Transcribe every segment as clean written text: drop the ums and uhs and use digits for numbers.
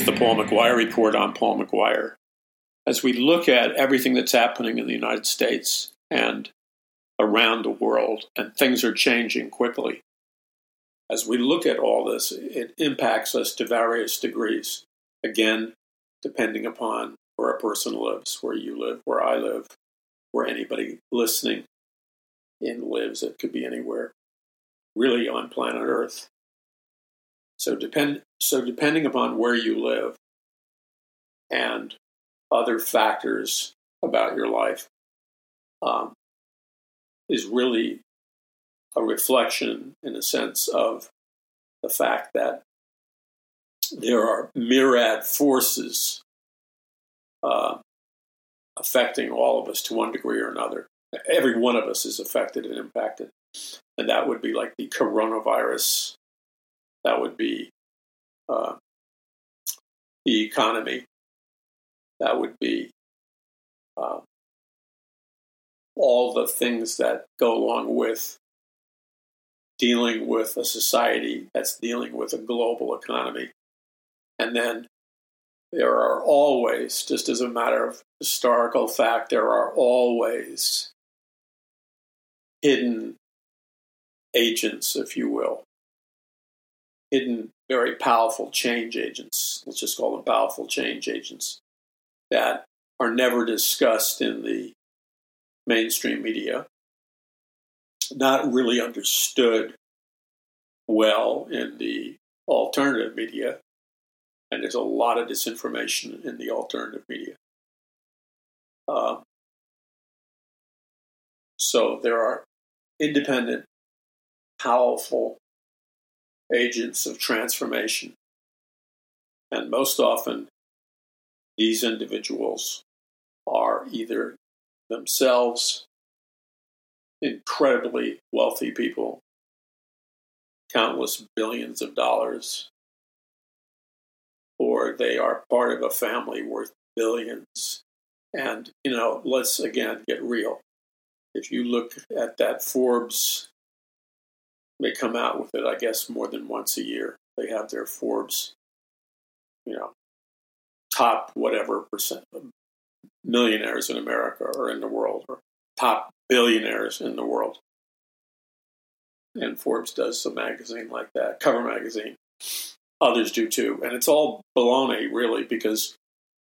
the Paul McGuire Report. I'm Paul McGuire. As we look at everything that's happening in the United States and around the world, and things are changing quickly, as we look at all this, it impacts us to various degrees. Again, depending upon where a person lives, where you live, where I live, where anybody listening in lives. It could be anywhere, really, on planet Earth. So depending upon where you live and other factors about your life is really a reflection, in a sense, of the fact that there are myriad forces affecting all of us to one degree or another. Every one of us is affected and impacted. And that would be like the coronavirus. That would be the economy. That would be all the things that go along with dealing with a society that's dealing with a global economy. And then there are always, just as a matter of historical fact, there are always hidden agents, if you will. Hidden, very powerful change agents. Let's just call them powerful change agents that are never discussed in the mainstream media, not really understood well in the alternative media, and there's a lot of disinformation in the alternative media. So there are independent, powerful agents of transformation. And most often, these individuals are either themselves incredibly wealthy people, countless billions of dollars, or they are part of a family worth billions. And, let's again get real. If you look at that Forbes, they come out with it, I guess, more than once a year. They have their Forbes, top whatever percent of millionaires in America or in the world, or top billionaires in the world. And Forbes does a magazine like that, cover magazine. Others do too. And it's all baloney, really, because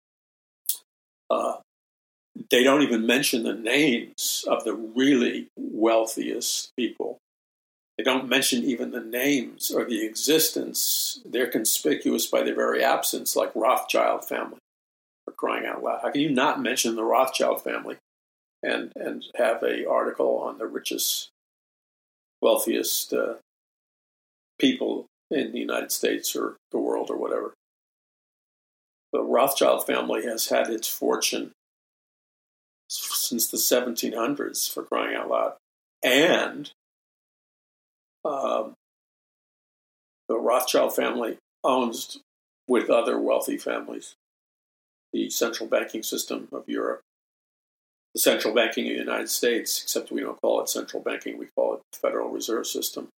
they don't even mention the names of the really wealthiest people. They don't mention even the names or the existence. They're conspicuous by their very absence, like Rothschild family, for crying out loud. How can you not mention the Rothschild family and have an article on the richest, wealthiest people in the United States or the world or whatever? The Rothschild family has had its fortune since the 1700s, for crying out loud. And the Rothschild family owns, with other wealthy families, the central banking system of Europe, the central banking of the United States, except we don't call it central banking, we call it the Federal Reserve System,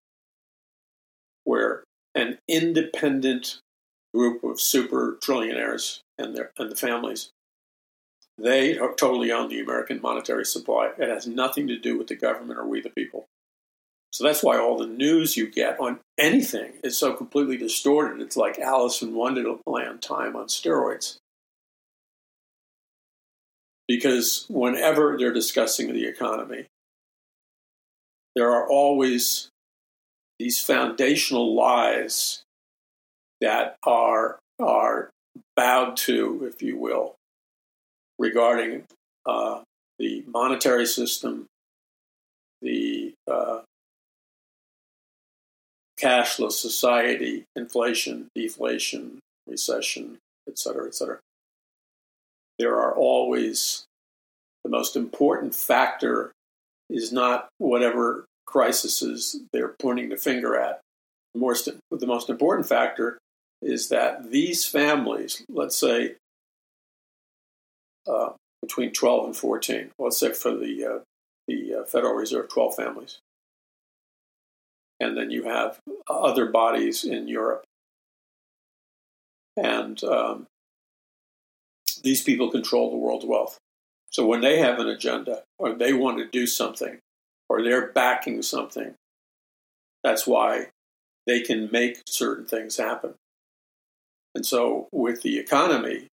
where an independent group of super trillionaires and the families, they totally own the American monetary supply. It has nothing to do with the government or we the people. So that's why all the news you get on anything is so completely distorted. It's like Alice in Wonderland time on steroids. Because whenever they're discussing the economy, there are always these foundational lies that are bowed to, if you will, regarding the monetary system, the cashless society, inflation, deflation, recession, et cetera, et cetera. There are always, the most important factor is not whatever crises they're pointing the finger at. The most important factor is that these families, let's say between 12 and 14, let's say for the Federal Reserve, 12 families. And then you have other bodies in Europe And these people control the world's wealth. So when they have an agenda, or they want to do something, or they're backing something, that's why they can make certain things happen. And so with the economy,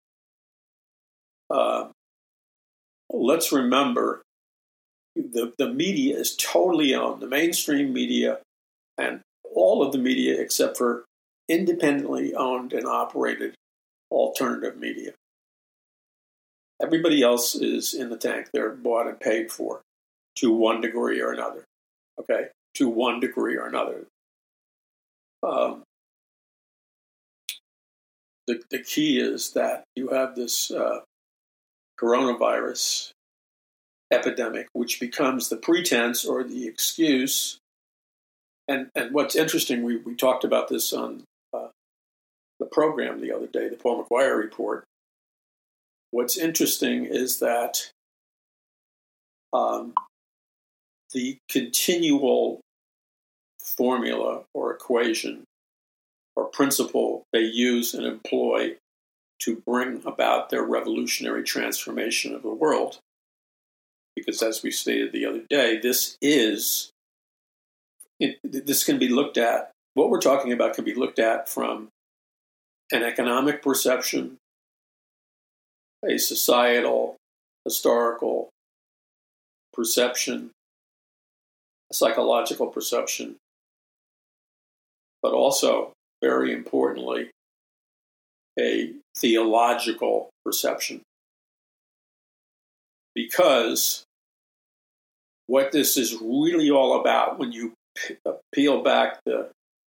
let's remember the media is totally owned, the mainstream media and all of the media except for independently owned and operated alternative media. Everybody else is in the tank. They're bought and paid for to one degree or another. Okay? To one degree or another. The key is that you have this coronavirus epidemic, which becomes the pretense or the excuse. And what's interesting, we talked about this on the program the other day, the Paul McGuire report. What's interesting is that the continual formula or equation or principle they use and employ to bring about their revolutionary transformation of the world. Because as we stated the other day, this can be looked at, what we're talking about can be looked at from an economic perception, a societal, historical perception, a psychological perception, but also, very importantly, a theological perception. Because what this is really all about, when you peel back the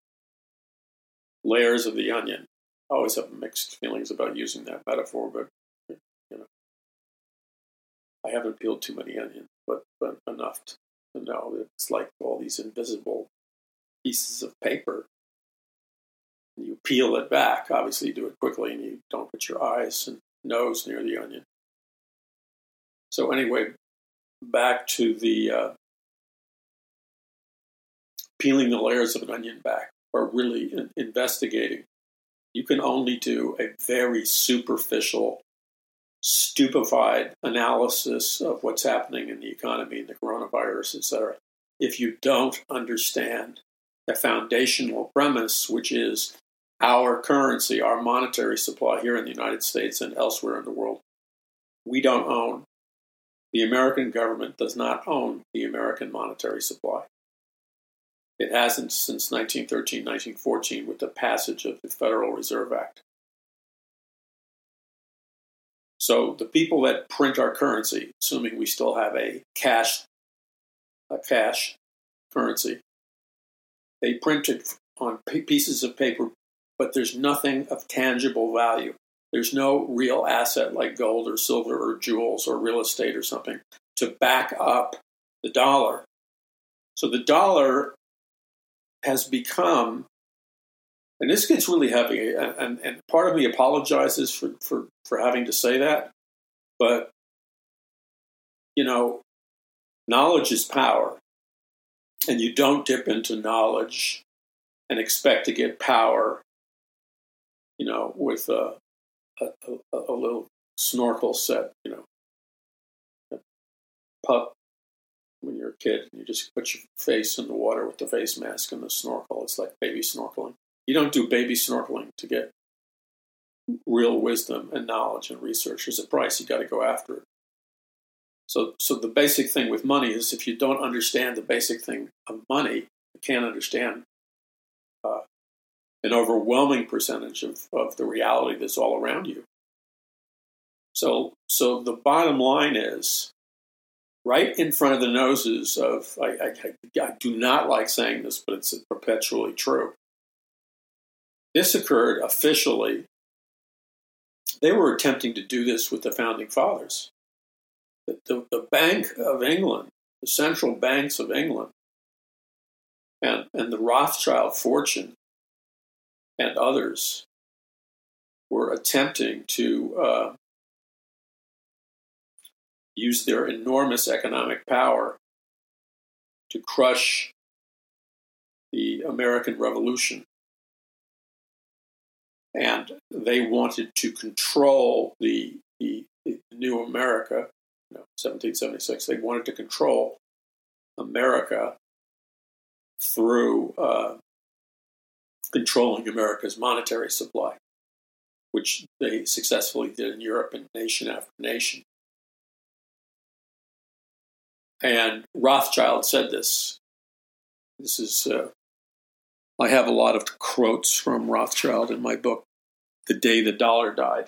layers of the onion, I always have mixed feelings about using that metaphor, but I haven't peeled too many onions, but enough to know that it's like all these invisible pieces of paper. You peel it back. Obviously, you do it quickly, and you don't put your eyes and nose near the onion. So anyway, back to the peeling the layers of an onion back, or really investigating. You can only do a very superficial, stupefied analysis of what's happening in the economy, the coronavirus, etc., if you don't understand the foundational premise, which is our currency, our monetary supply here in the United States and elsewhere in the world. We don't own. The American government does not own the American monetary supply. It hasn't since 1913, 1914 with the passage of the Federal Reserve Act. So the people that print our currency, assuming we still have a cash currency, they print it on pieces of paper, but there's nothing of tangible value. There's no real asset like gold or silver or jewels or real estate or something to back up the dollar. So the dollar has become, and this gets really heavy, and part of me apologizes for having to say that, but, knowledge is power, and you don't dip into knowledge and expect to get power, with a little snorkel set, pup. When you're a kid, you just put your face in the water with the face mask and the snorkel. It's like baby snorkeling. You don't do baby snorkeling to get real wisdom and knowledge and research. There's a price. You got to go after it. So the basic thing with money is if you don't understand the basic thing of money, you can't understand an overwhelming percentage of the reality that's all around you. So the bottom line is, right in front of the noses of, I do not like saying this, but it's perpetually true. This occurred officially. They were attempting to do this with the Founding Fathers. The Bank of England, the central banks of England, and the Rothschild fortune and others were attempting to use their enormous economic power to crush the American Revolution. and they wanted to control the new America, 1776. They wanted to control America through controlling America's monetary supply, which they successfully did in Europe and nation after nation. And Rothschild said this. This is, I have a lot of quotes from Rothschild in my book, The Day the Dollar Died,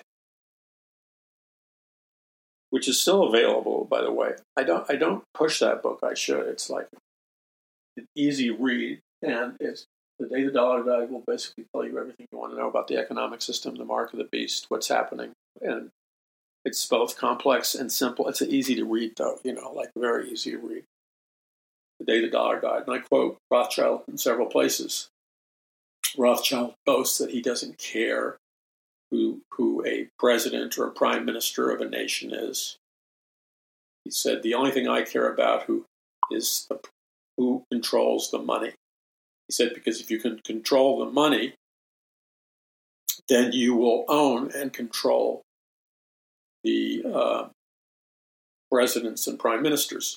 which is still available, by the way. I don't push that book. I should. It's like an easy read, and it's The Day the Dollar Died will basically tell you everything you want to know about the economic system, the mark of the beast, what's happening, and it's both complex and simple. It's easy to read, though, like very easy to read. The Day the Dollar Died. And I quote Rothschild in several places. Rothschild boasts that he doesn't care who a president or a prime minister of a nation is. He said, the only thing I care about is who controls the money. He said, because if you can control the money, then you will own and control the presidents and prime ministers.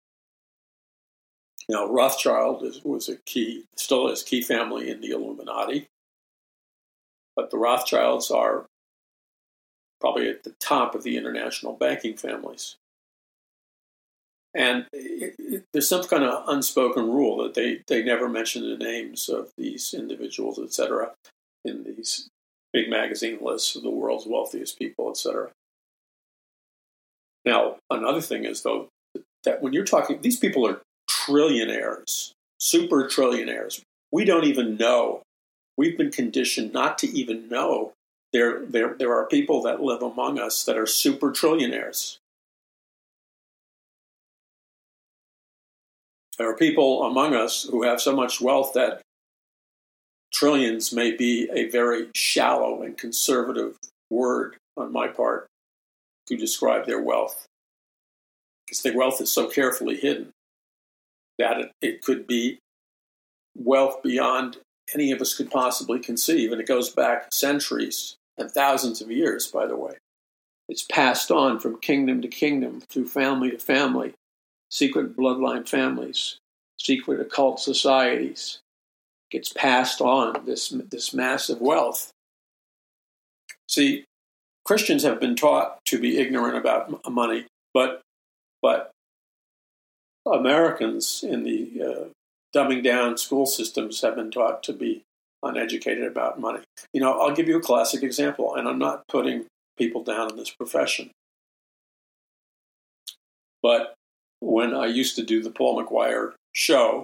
Now, Rothschild still is key family in the Illuminati, but the Rothschilds are probably at the top of the international banking families. And there's some kind of unspoken rule that they never mention the names of these individuals, et cetera, in these big magazine lists of the world's wealthiest people, et cetera. Now, another thing is, though, that when you're talking, these people are trillionaires, super trillionaires. We don't even know. We've been conditioned not to even know there are people that live among us that are super trillionaires. There are people among us who have so much wealth that trillions may be a very shallow and conservative word on my part to describe their wealth, because their wealth is so carefully hidden that it could be wealth beyond any of us could possibly conceive. And it goes back centuries and thousands of years, by the way. It's passed on from kingdom to kingdom, through family to family, secret bloodline families, secret occult societies. Gets passed on, this massive wealth. See, Christians have been taught to be ignorant about money, but Americans in the dumbing down school systems have been taught to be uneducated about money. I'll give you a classic example, and I'm not putting people down in this profession. But when I used to do the Paul McGuire show,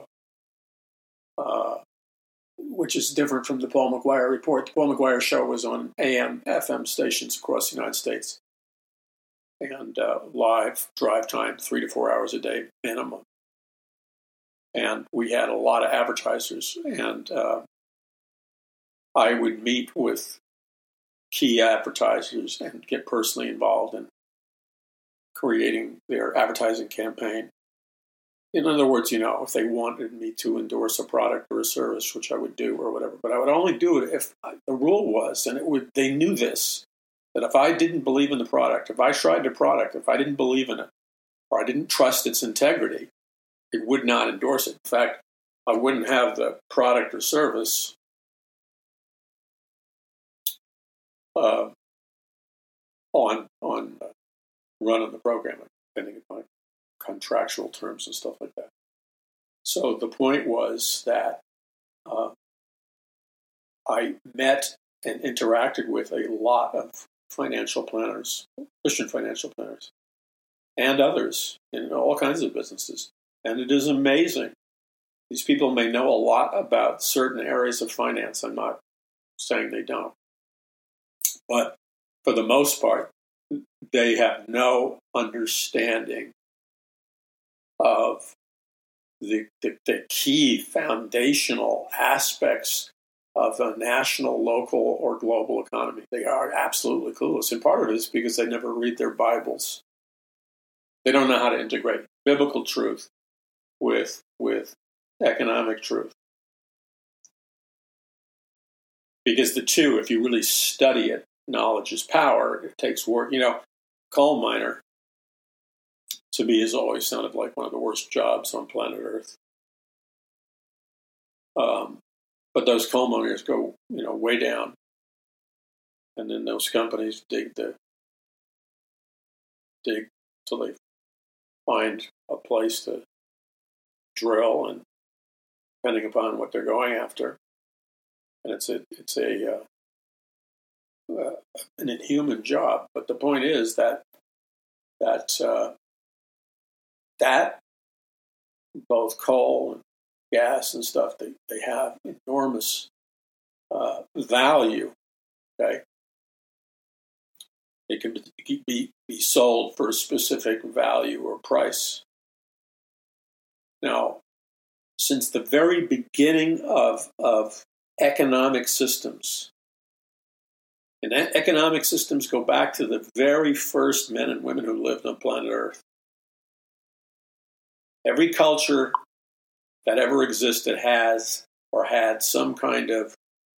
which is different from the Paul McGuire Report. The Paul McGuire show was on AM, FM stations across the United States. And live drive time, 3 to 4 hours a day minimum. And we had a lot of advertisers. And I would meet with key advertisers and get personally involved in creating their advertising campaign. In other words, if they wanted me to endorse a product or a service, which I would do or whatever, but I would only do it if the rule was, and they knew this, that if I didn't believe in the product, if I tried the product, if I didn't believe in it, or I didn't trust its integrity, it would not endorse it. In fact, I wouldn't have the product or service on running the program, depending upon contractual terms and stuff like that. So the point was that I met and interacted with a lot of financial planners, Christian financial planners, and others in all kinds of businesses. And it is amazing. These people may know a lot about certain areas of finance. I'm not saying they don't. But for the most part, they have no understanding of the key foundational aspects of a national, local, or global economy. They are absolutely clueless. And part of it is because they never read their Bibles. They don't know how to integrate biblical truth with economic truth. Because the two, if you really study it, knowledge is power. It takes work. Coal miner, to me, has always sounded like one of the worst jobs on planet Earth. But those coal miners go, way down. And then those companies dig till they find a place to drill, and depending upon what they're going after. And it's an inhuman job. But the point is that both coal and gas and stuff, they have enormous value. Okay, they can be sold for a specific value or price. Now, since the very beginning of economic systems, and economic systems go back to the very first men and women who lived on planet Earth. Every culture that ever existed has or had some kind of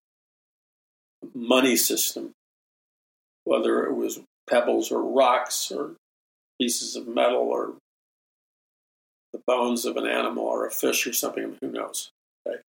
money system, whether it was pebbles or rocks or pieces of metal or the bones of an animal or a fish or something, who knows, okay?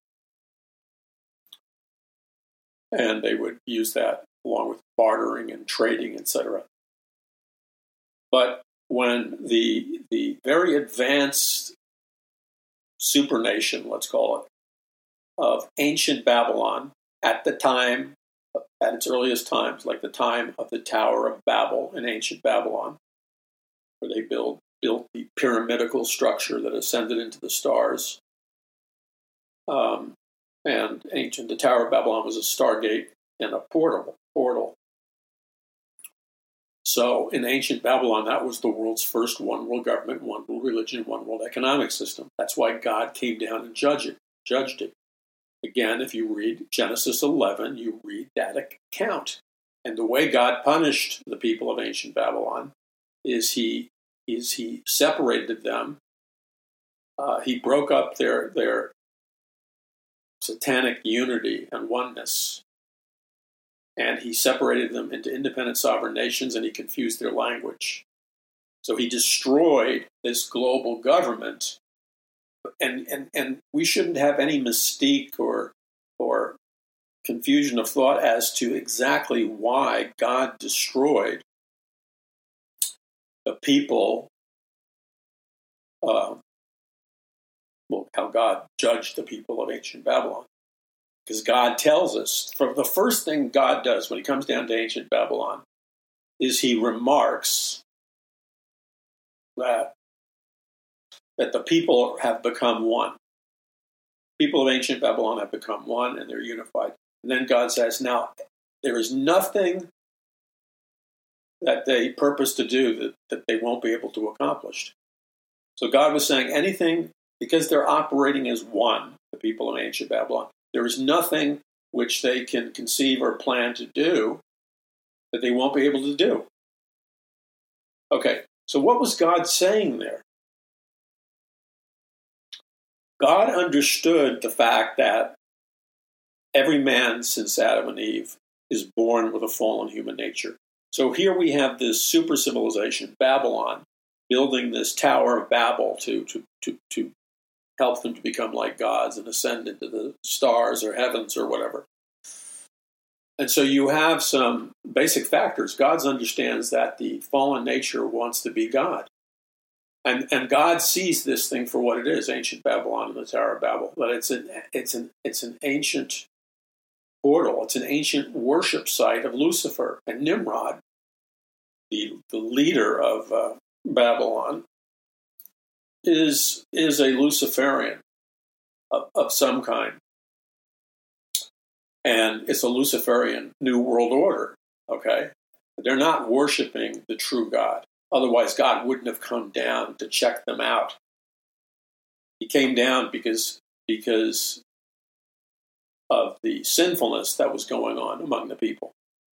And they would use that along with bartering and trading, etc. But when the very advanced supernation, let's call it, of ancient Babylon, at the time, at its earliest times, like the time of the Tower of Babel in ancient Babylon, where they built the pyramidical structure that ascended into the stars. And the Tower of Babylon was a stargate and a portal. So in ancient Babylon, that was the world's first one world government, one world religion, one world economic system. That's why God came down and judged it. Again, if you read Genesis 11, you read that account. And the way God punished the people of ancient Babylon is he separated them. He broke up their satanic unity and oneness. And he separated them into independent sovereign nations, and he confused their language. So he destroyed this global government. And we shouldn't have any mystique or confusion of thought as to exactly why God destroyed the people, how God judged the people of ancient Babylon. Because God tells us, from the first thing God does when he comes down to ancient Babylon is he remarks that the people have become one. People of ancient Babylon have become one and they're unified. And then God says, now, there is nothing that they purpose to do that they won't be able to accomplish. So God was saying anything, because they're operating as one, the people of ancient Babylon, there is nothing which they can conceive or plan to do that they won't be able to do. Okay, so what was God saying there? God understood the fact that every man since Adam and Eve is born with a fallen human nature. So here we have this super civilization, Babylon, building this Tower of Babel to help them to become like gods and ascend into the stars or heavens or whatever. And so you have some basic factors. God understands that the fallen nature wants to be God. And God sees this thing for what it is, ancient Babylon and the Tower of Babel. But it's an ancient portal. It's an ancient worship site of Lucifer. And Nimrod, the leader of Babylon, is a Luciferian of some kind. And it's a Luciferian New World Order, okay? They're not worshiping the true God. Otherwise, God wouldn't have come down to check them out. He came down because of the sinfulness that was going on among the people.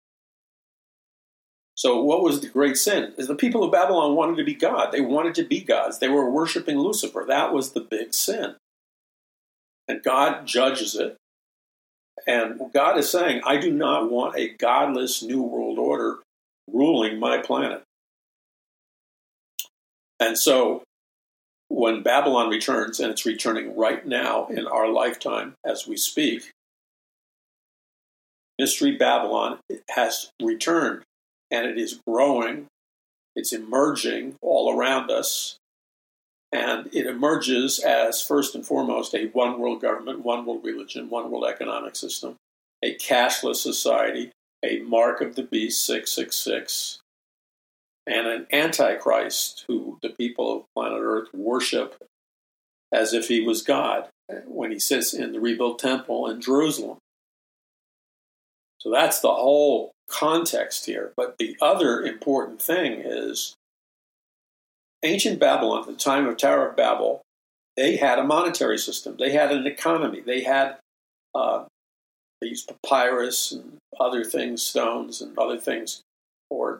So what was the great sin? Is the people of Babylon wanted to be God. They wanted to be gods. They were worshiping Lucifer. That was the big sin. And God judges it. And God is saying, I do not want a godless new world order ruling my planet. And so when Babylon returns, and it's returning right now in our lifetime as we speak, Mystery Babylon has returned, and it is growing. It's emerging all around us. And it emerges as, first and foremost, a one world government, one world religion, one world economic system, a cashless society, a mark of the beast, 666, and an antichrist who the people of planet Earth worship as if he was God when he sits in the rebuilt temple in Jerusalem. So that's the whole context here. But the other important thing is ancient Babylon, at the time of Tower of Babel, they had a monetary system. They had an economy. They had they used papyrus and other things, stones and other things, or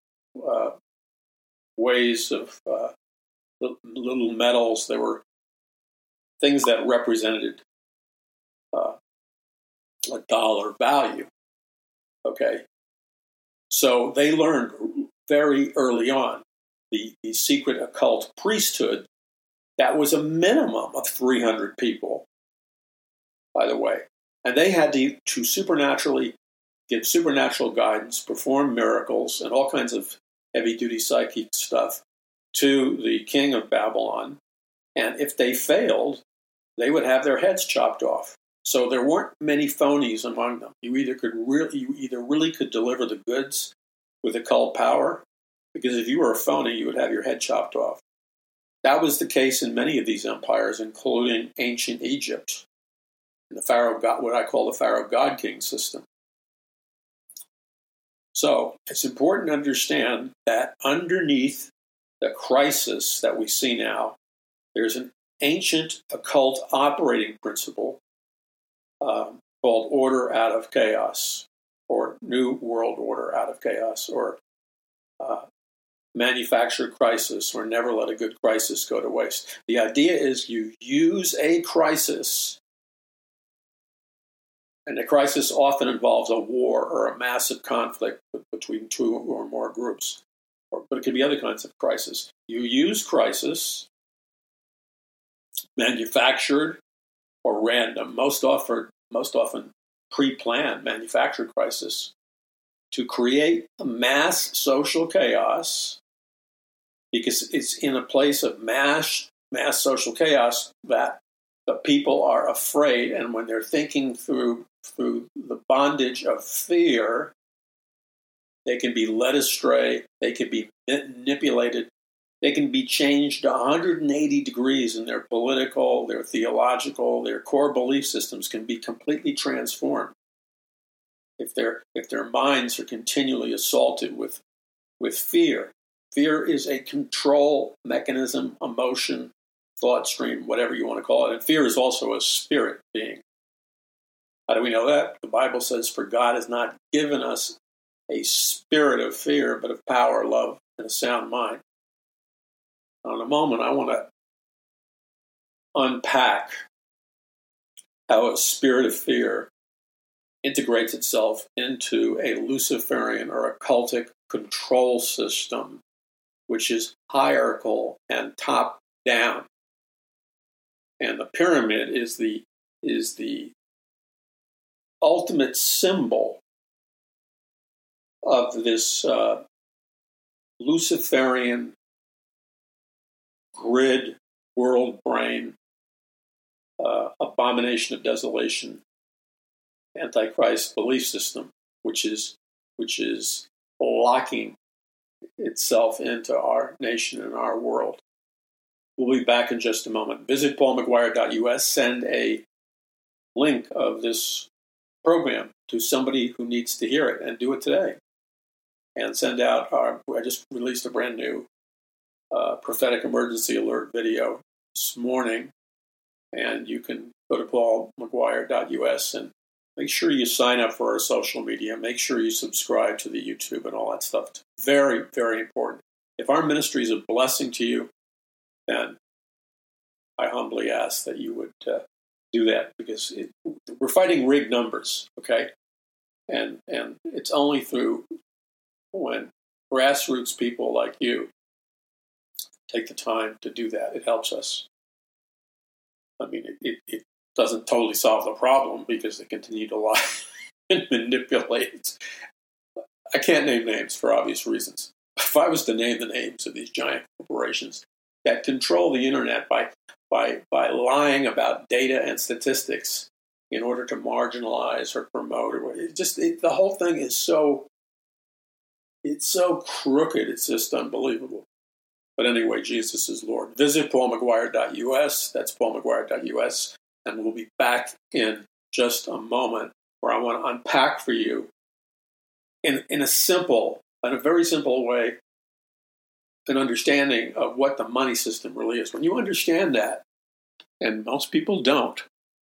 ways of little metals. There were things that represented a dollar value. Okay, so they learned very early on the secret occult priesthood. That was a minimum of 300 people, by the way. And they had to supernaturally give supernatural guidance, perform miracles, and all kinds of heavy-duty psychic stuff to the king of Babylon. And if they failed, they would have their heads chopped off. So there weren't many phonies among them. You either really could deliver the goods with occult power, because if you were a phony, you would have your head chopped off. That was the case in many of these empires, including ancient Egypt, and the Pharaoh God, what I call the Pharaoh God King system. So it's important to understand that underneath the crisis that we see now, there's an ancient occult operating principle called order out of chaos, or new world order out of chaos, or manufactured crisis, or never let a good crisis go to waste. The idea is you use a crisis, and a crisis often involves a war or a massive conflict between two or more groups, but it could be other kinds of crisis. You use crisis, manufactured or random, most often pre-planned manufactured crisis, to create a mass social chaos, because it's in a place of mass social chaos that the people are afraid, and when they're thinking through the bondage of fear, they can be led astray, they can be manipulated, they can be changed 180 degrees in their political, their theological, their core belief systems can be completely transformed if their minds are continually assaulted with fear. Fear is a control mechanism, emotion, thought stream, whatever you want to call it. And fear is also a spirit being. How do we know that? The Bible says, for God has not given us a spirit of fear, but of power, love, and a sound mind. Now, in a moment, I want to unpack how a spirit of fear integrates itself into a Luciferian or occultic control system, which is hierarchical and top down. And the pyramid is the ultimate symbol of this Luciferian grid, world brain, abomination of desolation, Antichrist belief system, which is locking itself into our nation and our world. We'll be back in just a moment. Visit paulmcguire.us, send a link of this program to somebody who needs to hear it, and do it today. And send out I just released a brand new prophetic emergency alert video this morning, and you can go to paulmcguire.us and make sure you sign up for our social media. Make sure you subscribe to the YouTube and all that stuff. It's very, very important. If our ministry is a blessing to you, then I humbly ask that you would do that because we're fighting rigged numbers, okay? And it's only through when grassroots people like you take the time to do that, it helps us. I mean, it doesn't totally solve the problem because they continue to lie and manipulate. I can't name names for obvious reasons. If I was to name the names of these giant corporations that control the internet by lying about data and statistics in order to marginalize or promote, or the whole thing is so crooked. It's just unbelievable. But anyway, Jesus is Lord. Visit paulmcguire.us. That's paulmcguire.us. And we'll be back in just a moment where I want to unpack for you in a very simple way, an understanding of what the money system really is. When you understand that, and most people don't,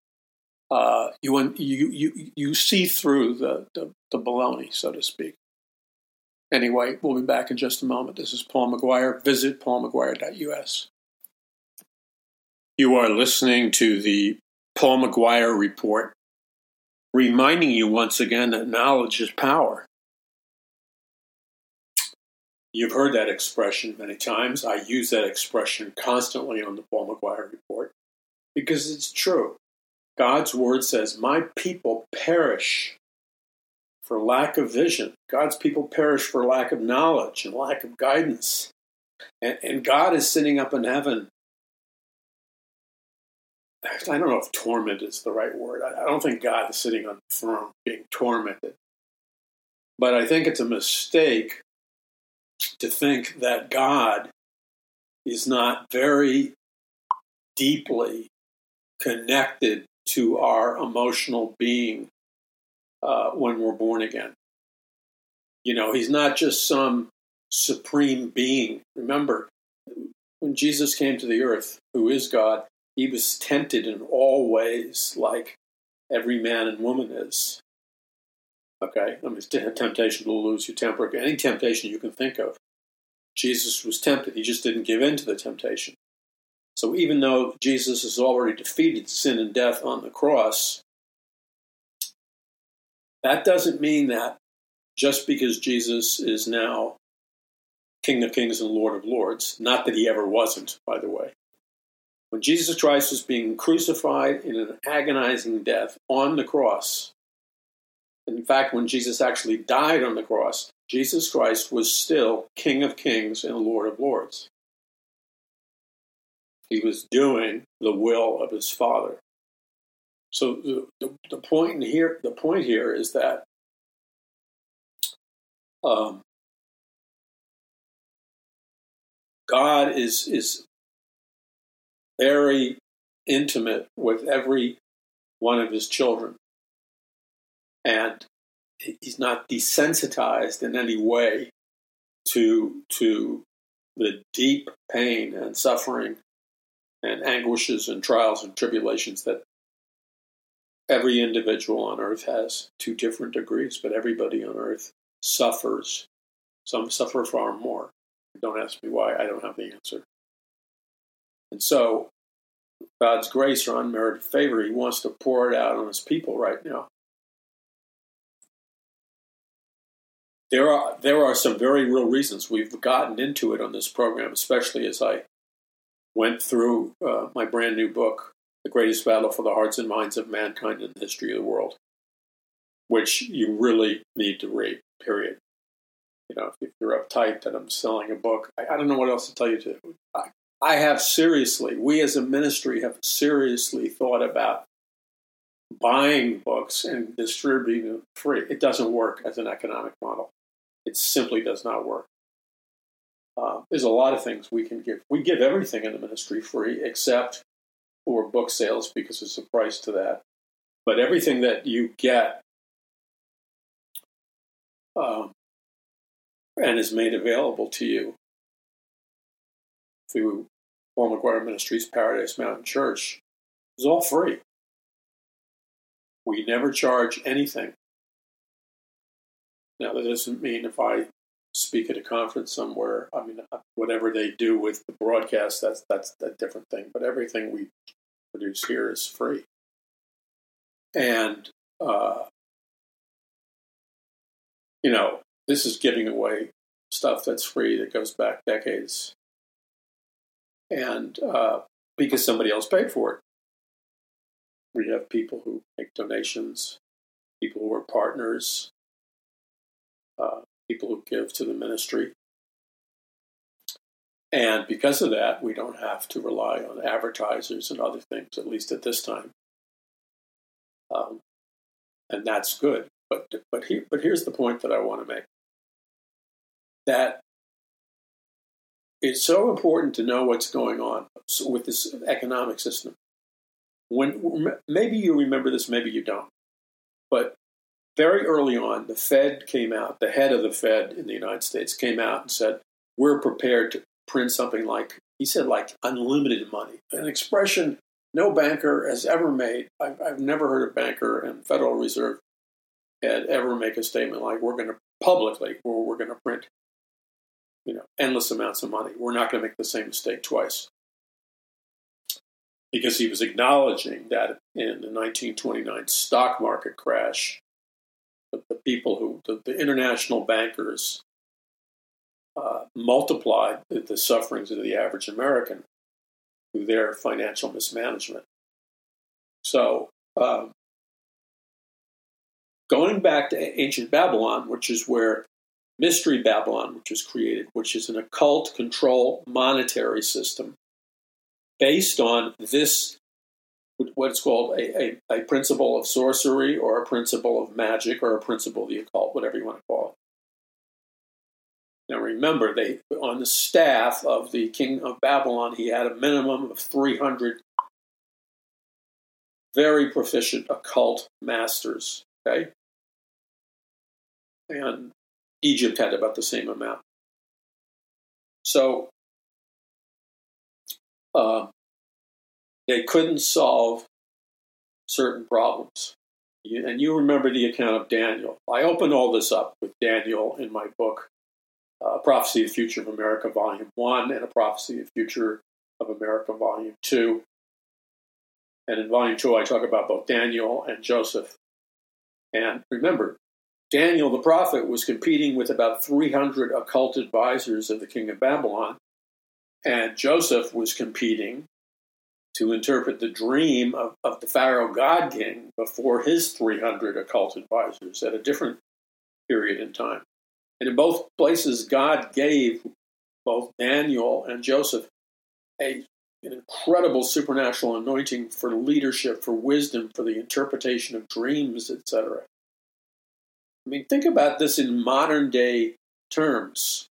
you see through the baloney, so to speak. Anyway, we'll be back in just a moment. This is Paul McGuire. Visit paulmcguire.us. You are listening to the Paul McGuire Report, reminding you once again that knowledge is power. You've heard that expression many times. I use that expression constantly on the Paul McGuire Report because it's true. God's word says, my people perish for lack of vision. God's people perish for lack of knowledge and lack of guidance. And God is sitting up in heaven. I don't know if torment is the right word. I don't think God is sitting on the throne being tormented. But I think it's a mistake to think that God is not very deeply connected to our emotional being when we're born again. You know, he's not just some supreme being. Remember, when Jesus came to the earth, who is God, he was tempted in all ways like every man and woman is. Okay? I mean, temptation to lose your temper, any temptation you can think of. Jesus was tempted. He just didn't give in to the temptation. So even though Jesus has already defeated sin and death on the cross, that doesn't mean that just because Jesus is now King of Kings and Lord of Lords, not that he ever wasn't, by the way. When Jesus Christ was being crucified in an agonizing death on the cross, in fact, when Jesus actually died on the cross, Jesus Christ was still King of Kings and Lord of Lords. He was doing the will of his Father. So the point here is that God is very intimate with every one of his children. And he's not desensitized in any way to the deep pain and suffering and anguishes and trials and tribulations that every individual on earth has, to different degrees, but everybody on earth suffers. Some suffer far more. Don't ask me why. I don't have the answer. And so God's grace or unmerited favor, he wants to pour it out on his people right now. There are some very real reasons. We've gotten into it on this program, especially as I went through my brand new book, The Greatest Battle for the Hearts and Minds of Mankind in the History of the World, which you really need to read, period. You know, if you're uptight that I'm selling a book, I don't know what else to tell you to. I have seriously, we as a ministry have seriously thought about buying books and distributing them free. It doesn't work as an economic model. It simply does not work. There's a lot of things we can give. We give everything in the ministry free except for book sales because there's a price to that. But everything that you get and is made available to you through Paul McGuire Ministries, Paradise Mountain Church, is all free. We never charge anything. Now, that doesn't mean if I speak at a conference somewhere, I mean, whatever they do with the broadcast, that's a different thing. But everything we produce here is free. And, this is giving away stuff that's free that goes back decades. And because somebody else paid for it. We have people who make donations, people who are partners, people who give to the ministry. And because of that, we don't have to rely on advertisers and other things, at least at this time. And that's good. But here's the point that I want to make. That it's so important to know what's going on with this economic system. When maybe you remember this, maybe you don't. But very early on, the Fed came out, the head of the Fed in the United States came out and said, we're prepared to print something like, he said, like unlimited money, an expression no banker has ever made. I've never heard a banker and Federal Reserve head ever make a statement like, we're going to print, endless amounts of money. We're not going to make the same mistake twice. Because he was acknowledging that in the 1929 stock market crash, the international bankers multiplied the sufferings of the average American through their financial mismanagement. So, going back to ancient Babylon, which is where Mystery Babylon, which was created, which is an occult control monetary system based on this, what's called a principle of sorcery or a principle of magic or a principle of the occult, whatever you want to call it. Now remember, on the staff of the king of Babylon, he had a minimum of 300 very proficient occult masters, okay? And Egypt had about the same amount. So they couldn't solve certain problems. And you remember the account of Daniel. I opened all this up with Daniel in my book, Prophecy of the Future of America, Volume 1, and A Prophecy of the Future of America, Volume 2. And in Volume 2, I talk about both Daniel and Joseph. And remember, Daniel the prophet was competing with about 300 occult advisors of the king of Babylon, and Joseph was competing to interpret the dream of the Pharaoh God King before his 300 occult advisors at a different period in time. And in both places, God gave both Daniel and Joseph an incredible supernatural anointing for leadership, for wisdom, for the interpretation of dreams, etc. I mean, think about this in modern day terms.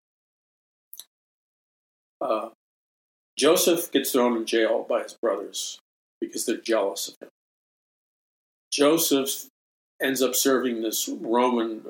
Joseph gets thrown in jail by his brothers because they're jealous of him. Joseph ends up serving this Roman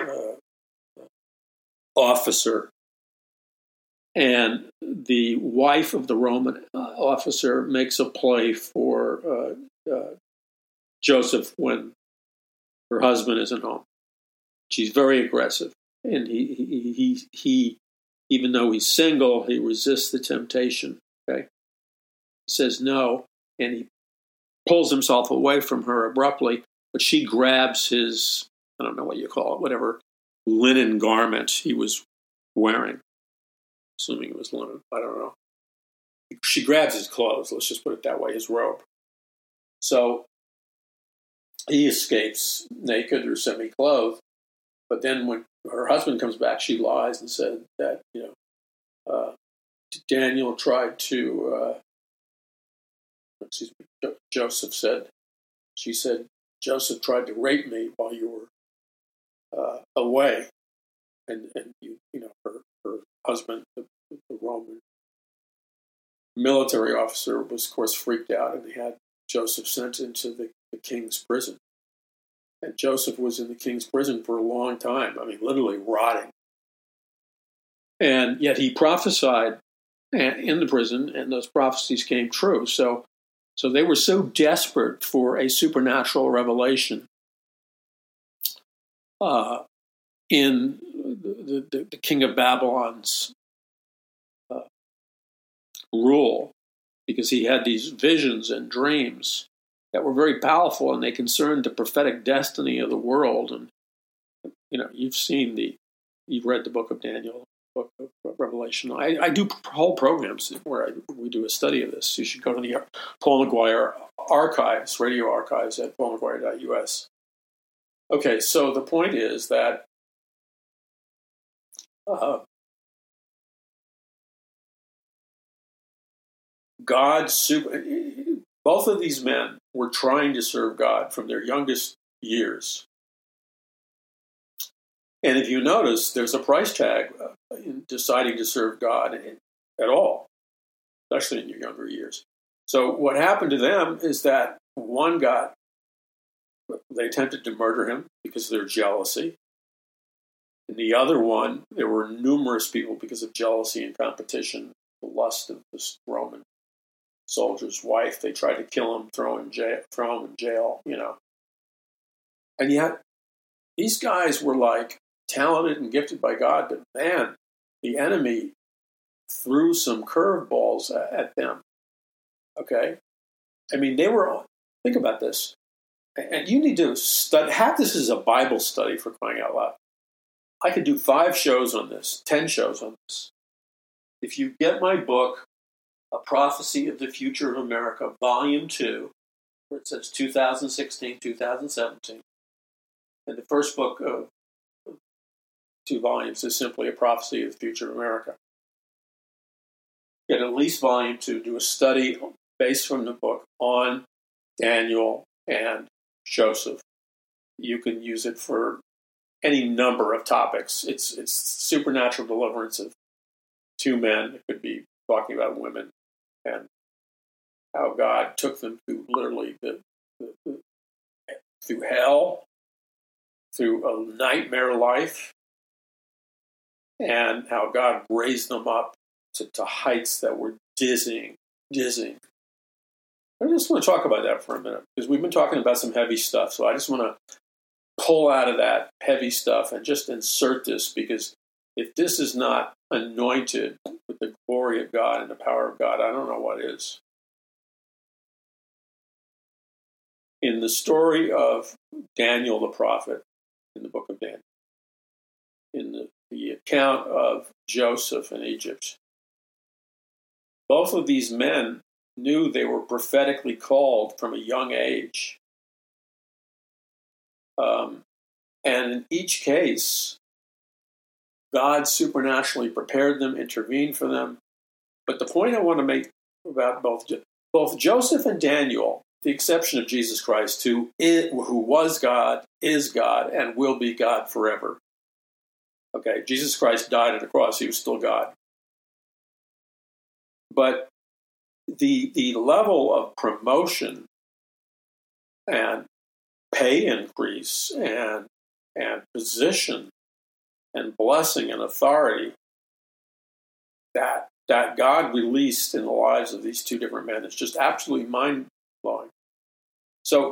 officer, and the wife of the Roman officer makes a play for Joseph when her husband isn't home. She's very aggressive, and he even though he's single, he resists the temptation. Okay, he says no, and he pulls himself away from her abruptly. But she grabs his, I don't know what you call it, whatever linen garment he was wearing, assuming it was linen. I don't know. She grabs his clothes. Let's just put it that way, his robe. So he escapes naked or semi-clothed. But then when her husband comes back, she lies and said that, Daniel tried to, Joseph said, she said, Joseph tried to rape me while you were away. And her husband, the Roman military officer, was, of course, freaked out, and he had Joseph sent into the king's prison. And Joseph was in the king's prison for a long time. I mean, literally rotting. And yet he prophesied in the prison, and those prophecies came true. So they were so desperate for a supernatural revelation in the king of Babylon's rule, because he had these visions and dreams that were very powerful, and they concerned the prophetic destiny of the world. And you've read the book of Daniel, book of Revelation. I do whole programs where we do a study of this. You should go to the Paul McGuire archives, radio archives at paulmcguire.us. Okay, so the point is that both of these men were trying to serve God from their youngest years. And if you notice, there's a price tag in deciding to serve God at all, especially in your younger years. So what happened to them is that they attempted to murder him because of their jealousy. And the other one, there were numerous people because of jealousy and competition, the lust of this Roman soldier's wife. They tried to kill him, throw him in jail, And yet, these guys were like talented and gifted by God, but man, the enemy threw some curveballs at them. Okay? I mean, think about this. And you need to study, this is a Bible study, for crying out loud. I could do 5 shows on this, 10 shows on this. If you get my book, A Prophecy of the Future of America, Volume 2, where it says 2016, 2017, and the first book of 2 volumes is simply A Prophecy of the Future of America. Get at least Volume 2, do a study based from the book on Daniel and Joseph. You can use it for any number of topics. It's supernatural deliverance of 2 men. It could be talking about women and how God took them through literally through hell, through a nightmare life, and how God raised them up to heights that were dizzying. I just want to talk about that for a minute, because we've been talking about some heavy stuff. So I just want to pull out of that heavy stuff and just insert this, because if this is not anointed with the glory of God and the power of God, I don't know what is. In the story of Daniel the prophet, in the book of Daniel, in the account of Joseph in Egypt, both of these men knew they were prophetically called from a young age. And in each case, God supernaturally prepared them, intervened for them. But the point I want to make about both Joseph and Daniel, the exception of Jesus Christ, who was God, is God, and will be God forever. Okay, Jesus Christ died on the cross. He was still God. But the level of promotion and pay increase and position and blessing and authority that God released in the lives of these 2 different men is just absolutely mind-blowing. So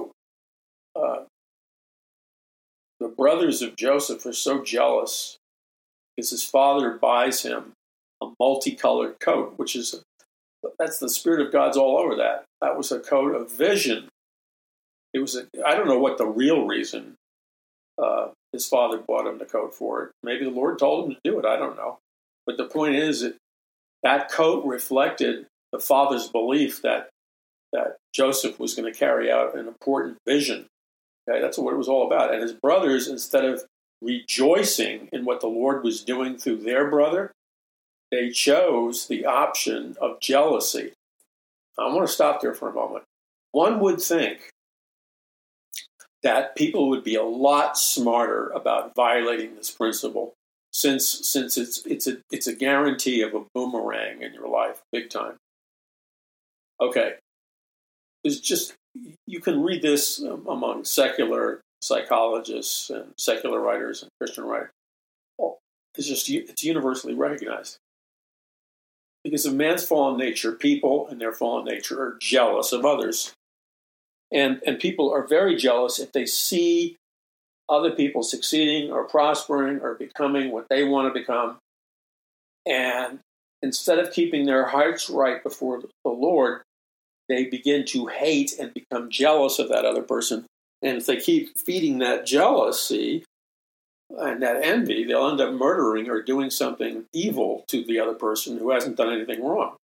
the brothers of Joseph are so jealous because his father buys him a multicolored coat, that's the Spirit of God's all over that. That was a coat of vision. I don't know what the real reason his father bought him the coat for it. Maybe the Lord told him to do it. I don't know. But the point is that coat reflected the father's belief that Joseph was going to carry out an important vision. Okay, that's what it was all about. And his brothers, instead of rejoicing in what the Lord was doing through their brother, they chose the option of jealousy. I want to stop there for a moment. One would think that people would be a lot smarter about violating this principle, since it's a guarantee of a boomerang in your life, big time. Okay, it's just, you can read this among secular psychologists and secular writers and Christian writers. It's universally recognized. Because of man's fallen nature, people in their fallen nature are jealous of others. And people are very jealous if they see other people succeeding or prospering or becoming what they want to become. And instead of keeping their hearts right before the Lord, they begin to hate and become jealous of that other person. And if they keep feeding that jealousy and that envy, they'll end up murdering or doing something evil to the other person who hasn't done anything wrong.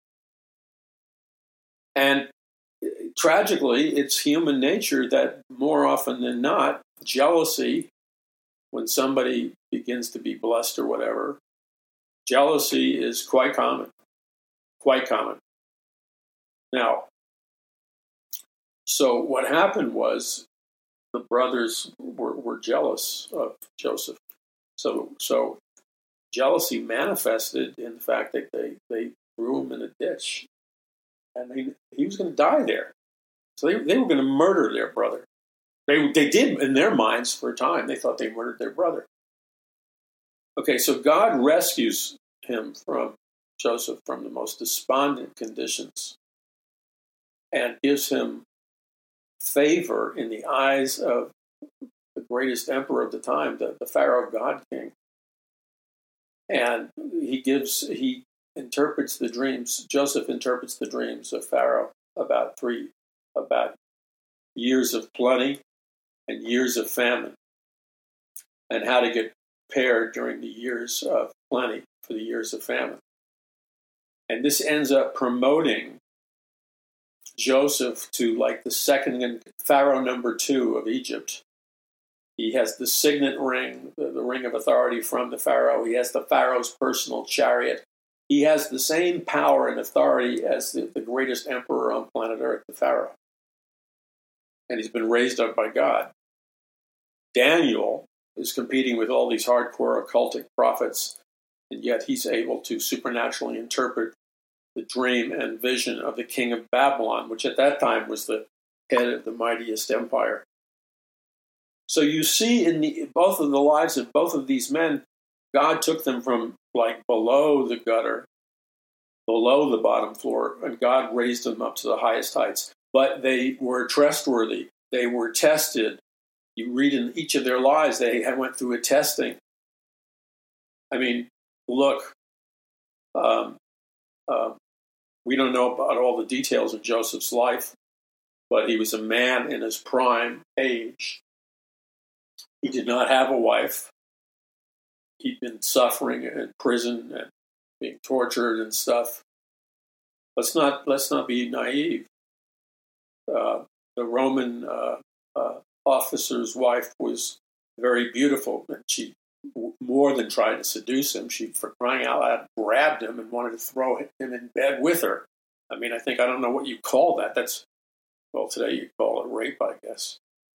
And tragically, it's human nature that more often than not, jealousy, when somebody begins to be blessed or whatever, jealousy is quite common. Quite common. Now, so what happened was the brothers were jealous of Joseph. So jealousy manifested in the fact that they threw him in a ditch. And he was going to die there. So they were going to murder their brother. They did in their minds for a time. They thought they murdered their brother. Okay, so God rescues Joseph from the most despondent conditions and gives him favor in the eyes of the greatest emperor of the time, the Pharaoh God king. And he interprets the dreams. Joseph interprets the dreams of Pharaoh about years of plenty and years of famine, and how to get prepared during the years of plenty for the years of famine. And this ends up promoting Joseph to like the second Pharaoh number 2 of Egypt. He has the signet ring, the ring of authority from the Pharaoh. He has the Pharaoh's personal chariot. He has the same power and authority as the greatest emperor on planet Earth, the Pharaoh. And he's been raised up by God. Daniel is competing with all these hardcore occultic prophets, and yet he's able to supernaturally interpret the dream and vision of the king of Babylon, which at that time was the head of the mightiest empire. So you see in both of the lives of both of these men, God took them from like below the gutter, below the bottom floor, and God raised them up to the highest heights. But they were trustworthy. They were tested. You read in each of their lives, they went through a testing. I mean, look, we don't know about all the details of Joseph's life, but he was a man in his prime age. He did not have a wife. He'd been suffering in prison and being tortured and stuff. Let's not be naive. The Roman officer's wife was very beautiful, and she more than tried to seduce him. She, for crying out loud, grabbed him and wanted to throw him in bed with her. I mean, I don't know what you call that. Today you call it rape, I guess.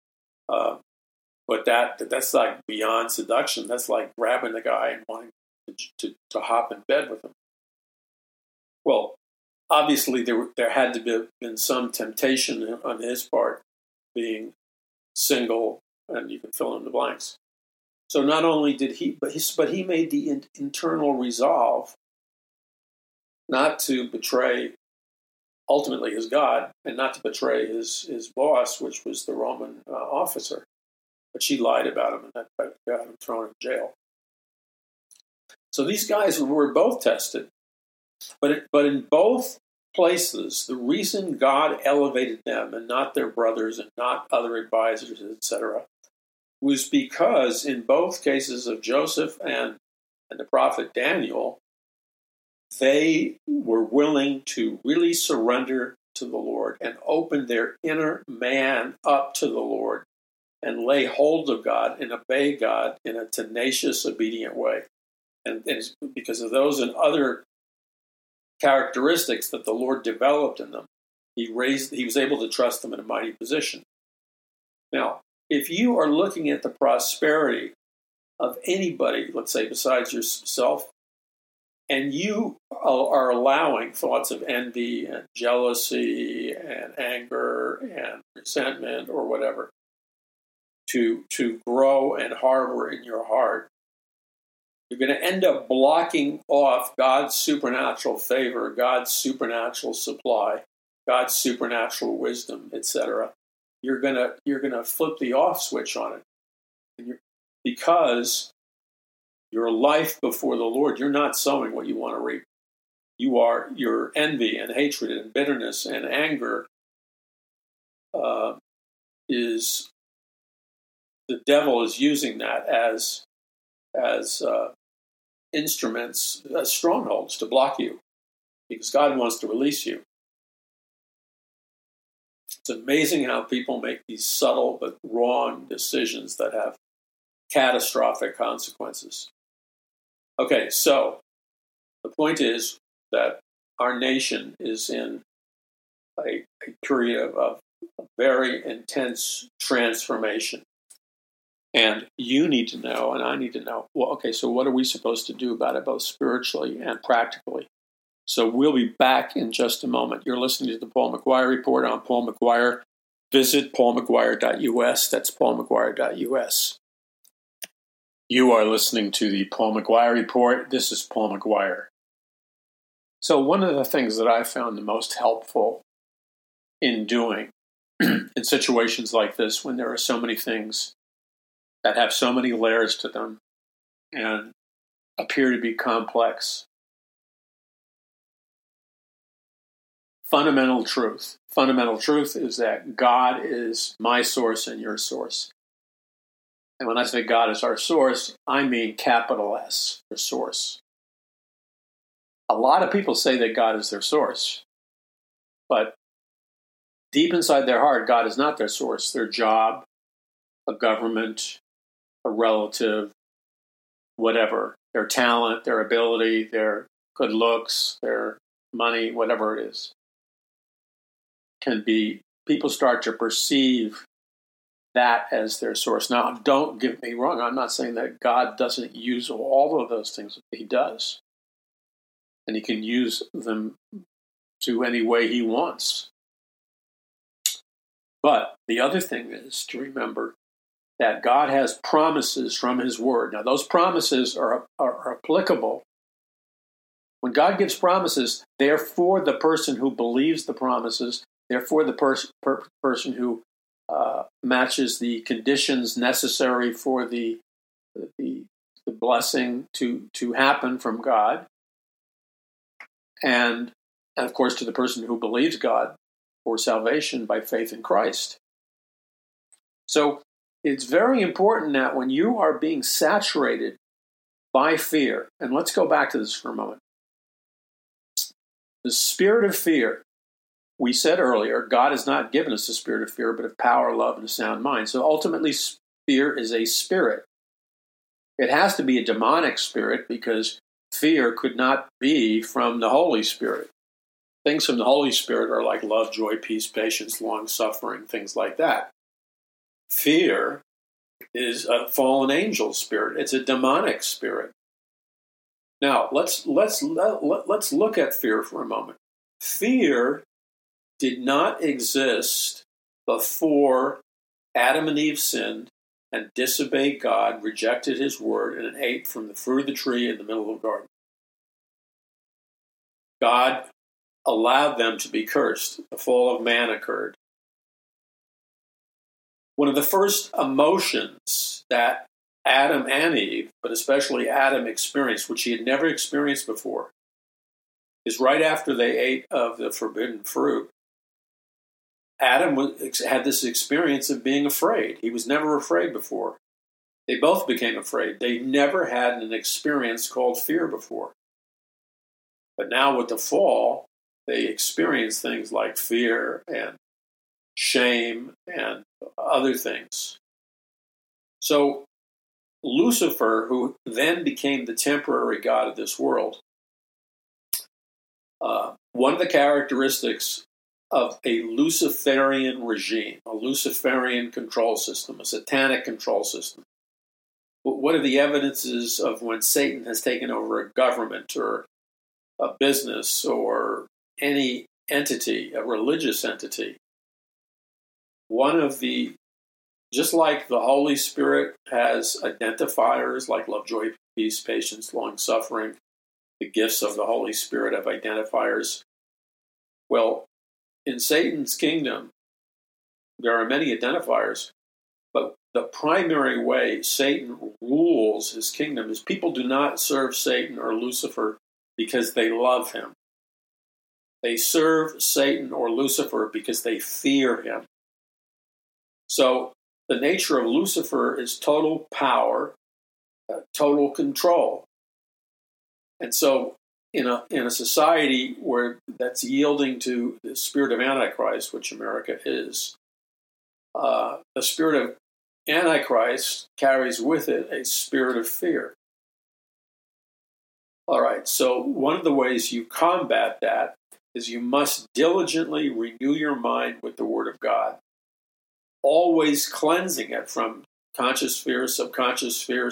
But that's like beyond seduction. That's like grabbing the guy and wanting to hop in bed with him. Well, obviously there had to have been some temptation on his part, being single, and you can fill in the blanks. So not only did he, but he made the internal resolve not to betray ultimately his God, and not to betray his boss, which was the Roman officer. But she lied about him, and that got him thrown in jail. So these guys were both tested. But in both places, the reason God elevated them and not their brothers and not other advisors, etc., was because in both cases of Joseph and the prophet Daniel, they were willing to really surrender to the Lord and open their inner man up to the Lord and lay hold of God and obey God in a tenacious, obedient way. And because of those and other characteristics that the Lord developed in them, he was able to trust them in a mighty position. Now, if you are looking at the prosperity of anybody, let's say besides yourself, and you are allowing thoughts of envy and jealousy and anger and resentment or whatever to grow and harbor in your heart, you're going to end up blocking off God's supernatural favor, God's supernatural supply, God's supernatural wisdom, etc. You're gonna flip the off switch on it, because your life before the Lord, you're not sowing what you want to reap. Your envy and hatred and bitterness and anger is the devil is using that as instruments, as strongholds to block you, because God wants to release you. It's amazing how people make these subtle but wrong decisions that have catastrophic consequences. Okay, so the point is that our nation is in a period of very intense transformation. And you need to know, and I need to know, well, okay, so what are we supposed to do about it, both spiritually and practically? So we'll be back in just a moment. You're listening to the Paul McGuire Report. I'm Paul McGuire. Visit paulmcguire.us. That's paulmcguire.us. You are listening to the Paul McGuire Report. This is Paul McGuire. So one of the things that I found the most helpful in doing in situations like this, when there are so many things that have so many layers to them and appear to be complex, fundamental truth is that God is my source and your source. And when I say God is our source, I mean capital S for source. A lot of people say that God is their source, but deep inside their heart, God is not their source. Their job, a government, a relative, whatever, their talent, their ability, their good looks, their money, whatever it is, can be, people start to perceive that as their source. Now, don't get me wrong. I'm not saying that God doesn't use all of those things. He does. And he can use them to any way he wants. But the other thing is to remember that God has promises from his word. Now, those promises are applicable. When God gives promises, they're for the person who believes the promises. They're for the person who matches the conditions necessary for the blessing to happen from God. And of course, to the person who believes God for salvation by faith in Christ. So it's very important that when you are being saturated by fear, and let's go back to this for a moment. The spirit of fear, we said earlier, God has not given us a spirit of fear, but of power, love, and a sound mind. So ultimately, fear is a spirit. It has to be a demonic spirit because fear could not be from the Holy Spirit. Things from the Holy Spirit are like love, joy, peace, patience, long-suffering, things like that. Fear is a fallen angel spirit. It's a demonic spirit. Now, let's look at fear for a moment. Fear did not exist before Adam and Eve sinned and disobeyed God, rejected his word, and ate from the fruit of the tree in the middle of the garden. God allowed them to be cursed. The fall of man occurred. One of the first emotions that Adam and Eve, but especially Adam, experienced, which he had never experienced before, is right after they ate of the forbidden fruit. Adam had this experience of being afraid. He was never afraid before. They both became afraid. They never had an experience called fear before. But now with the fall, they experience things like fear and shame and other things. So Lucifer, who then became the temporary god of this world, one of the characteristics of a Luciferian regime, a Luciferian control system, a satanic control system. What are the evidences of when Satan has taken over a government or a business or any entity, a religious entity? One of the, just like the Holy Spirit has identifiers like love, joy, peace, patience, long-suffering, the gifts of the Holy Spirit have identifiers. Well, in Satan's kingdom, there are many identifiers, but the primary way Satan rules his kingdom is people do not serve Satan or Lucifer because they love him. They serve Satan or Lucifer because they fear him. So the nature of Lucifer is total power, total control. And so in a society where that's yielding to the spirit of Antichrist, which America is, the spirit of Antichrist carries with it a spirit of fear. All right, so one of the ways you combat that is you must diligently renew your mind with the Word of God, always cleansing it from conscious fear, subconscious fear,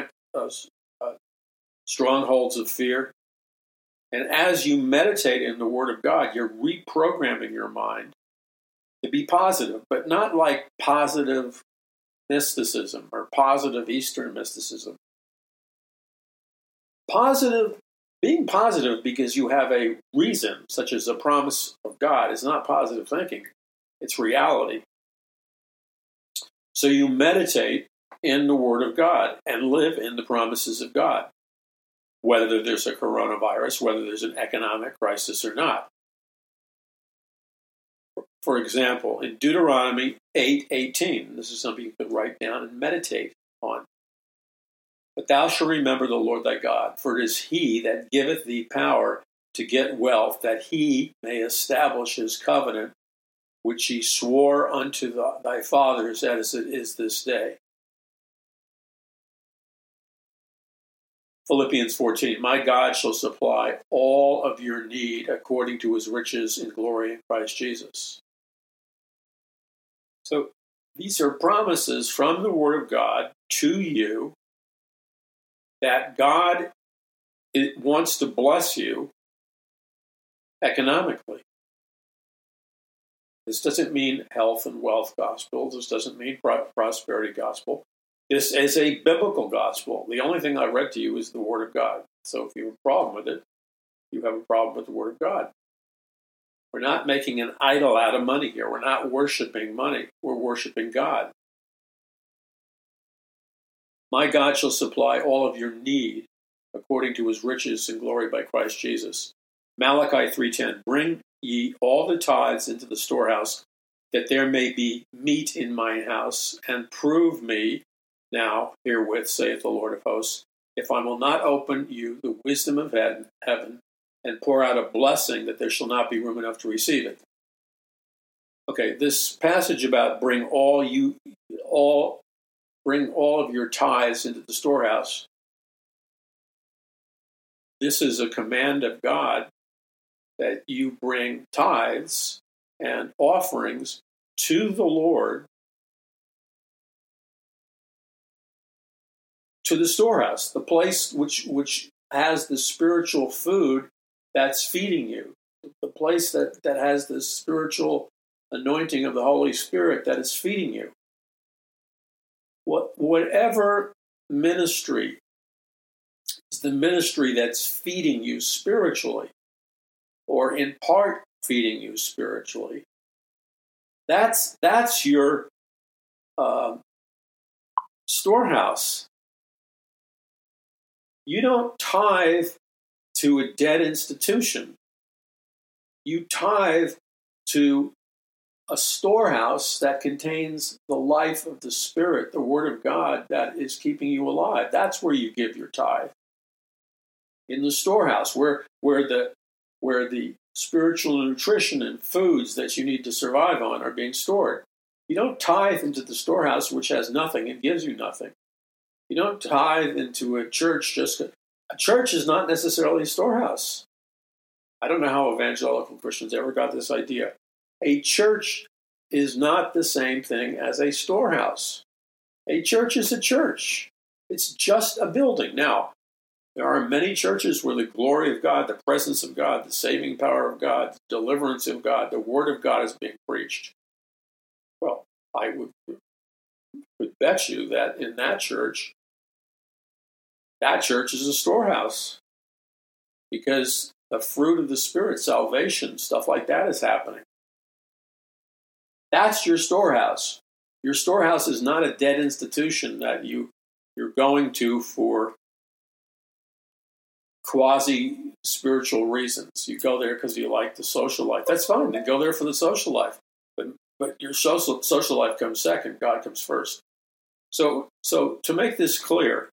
strongholds of fear. And as you meditate in the Word of God, you're reprogramming your mind to be positive, but not like positive mysticism or positive Eastern mysticism. Being positive because you have a reason, such as a promise of God, is not positive thinking. It's reality. So you meditate in the Word of God and live in the promises of God, whether there's a coronavirus, whether there's an economic crisis or not. For example, in Deuteronomy 8:18, this is something you could write down and meditate on. But thou shalt remember the Lord thy God, for it is he that giveth thee power to get wealth, that he may establish his covenant, which he swore unto thy fathers as it is this day. Philippians 14, my God shall supply all of your need according to his riches in glory in Christ Jesus. So these are promises from the Word of God to you that God wants to bless you economically. This doesn't mean health and wealth gospel. This doesn't mean prosperity gospel. This is a biblical gospel. The only thing I read to you is the Word of God. So if you have a problem with it, you have a problem with the Word of God. We're not making an idol out of money here. We're not worshiping money. We're worshiping God. My God shall supply all of your need according to his riches and glory by Christ Jesus. Malachi 3:10, bring ye all the tithes into the storehouse, that there may be meat in mine house, and prove me now herewith, saith the Lord of hosts, if I will not open you the wisdom of heaven and pour out a blessing, that there shall not be room enough to receive it. Okay, this passage about bring all of your tithes into the storehouse. This is a command of God that you bring tithes and offerings to the Lord, to the storehouse, the place which has the spiritual food that's feeding you, the place that has the spiritual anointing of the Holy Spirit that is feeding you. Whatever ministry is the ministry that's feeding you spiritually, or in part feeding you spiritually, that's your storehouse. You don't tithe to a dead institution. You tithe to a storehouse that contains the life of the Spirit, the Word of God that is keeping you alive. That's where you give your tithe. In the storehouse, where the spiritual nutrition and foods that you need to survive on are being stored. You don't tithe into the storehouse, which has nothing and gives you nothing. You don't tithe into a church a church is not necessarily a storehouse. I don't know how evangelical Christians ever got this idea. A church is not the same thing as a storehouse. A church is a church. It's just a building. Now, there are many churches where the glory of God, the presence of God, the saving power of God, the deliverance of God, the Word of God is being preached. Well, I would bet you that in that church is a storehouse, because the fruit of the Spirit, salvation, stuff like that is happening. That's your storehouse. Your storehouse is not a dead institution that you're going to for quasi-spiritual reasons. You go there because you like the social life. That's fine. Then go there for the social life. But but your social life comes second. God comes first. So to make this clear,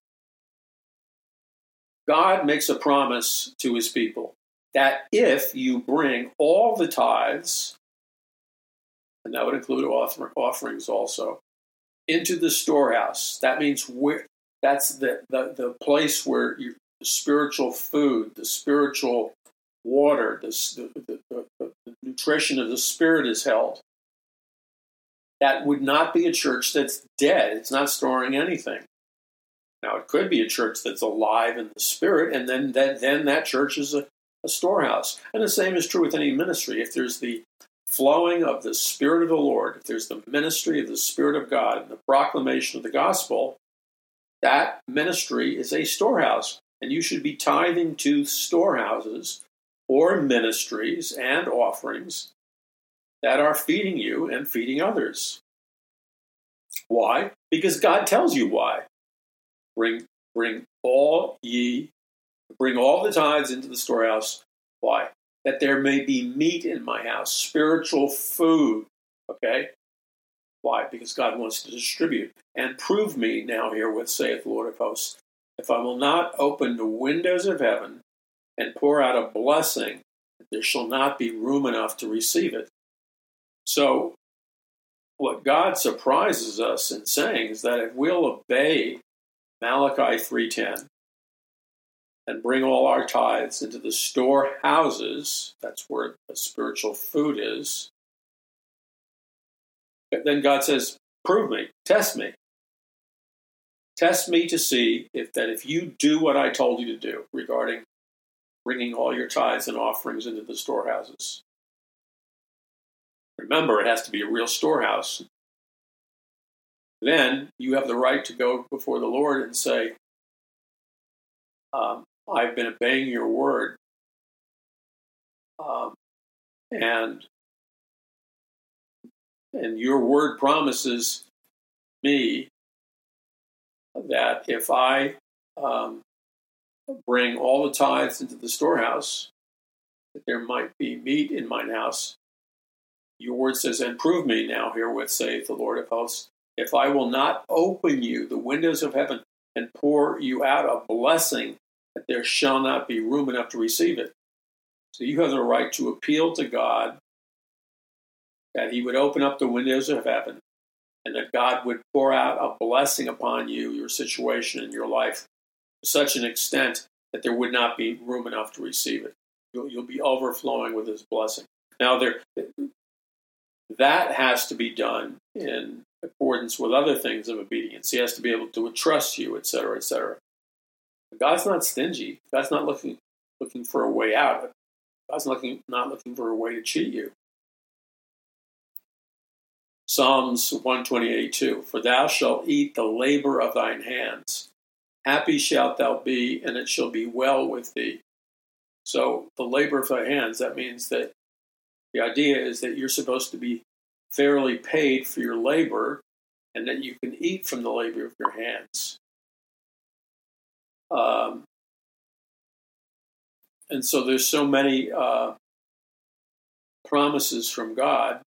God makes a promise to his people that if you bring all the tithes, and that would include offerings also, into the storehouse, that means that's the place where the spiritual food, the spiritual water, the nutrition of the Spirit is held. That would not be a church that's dead. It's not storing anything. Now, it could be a church that's alive in the Spirit, and then that church is a storehouse. And the same is true with any ministry. If there's the flowing of the Spirit of the Lord, if there's the ministry of the Spirit of God and the proclamation of the gospel, that ministry is a storehouse. And you should be tithing to storehouses or ministries and offerings that are feeding you and feeding others. Why? Because God tells you why. Bring all the tithes into the storehouse. Why? That there may be meat in my house, spiritual food. Okay? Why? Because God wants to distribute. And prove me now herewith, saith the Lord of hosts, if I will not open the windows of heaven and pour out a blessing, there shall not be room enough to receive it. So, what God surprises us in saying is that if we'll obey Malachi 3:10 and bring all our tithes into the storehouses, that's where the spiritual food is, then God says, prove me, test me. Test me to see if you do what I told you to do regarding bringing all your tithes and offerings into the storehouses. Remember, it has to be a real storehouse. Then you have the right to go before the Lord and say, I've been obeying your word. And your word promises me that if I bring all the tithes into the storehouse, that there might be meat in mine house. Your word says, and prove me now herewith, saith the Lord of hosts, if I will not open you the windows of heaven and pour you out a blessing, that there shall not be room enough to receive it. So you have the right to appeal to God that he would open up the windows of heaven and that God would pour out a blessing upon you, your situation, and your life to such an extent that there would not be room enough to receive it. You'll be overflowing with his blessing. Now, that has to be done in accordance with other things of obedience. He has to be able to trust you, etc., etc. God's not stingy. God's not looking for a way out. God's not looking for a way to cheat you. Psalms 128:2. For thou shalt eat the labor of thine hands. Happy shalt thou be, and it shall be well with thee. So the labor of thy hands, that means that the idea is that you're supposed to be fairly paid for your labor and that you can eat from the labor of your hands. And so there's so many promises from God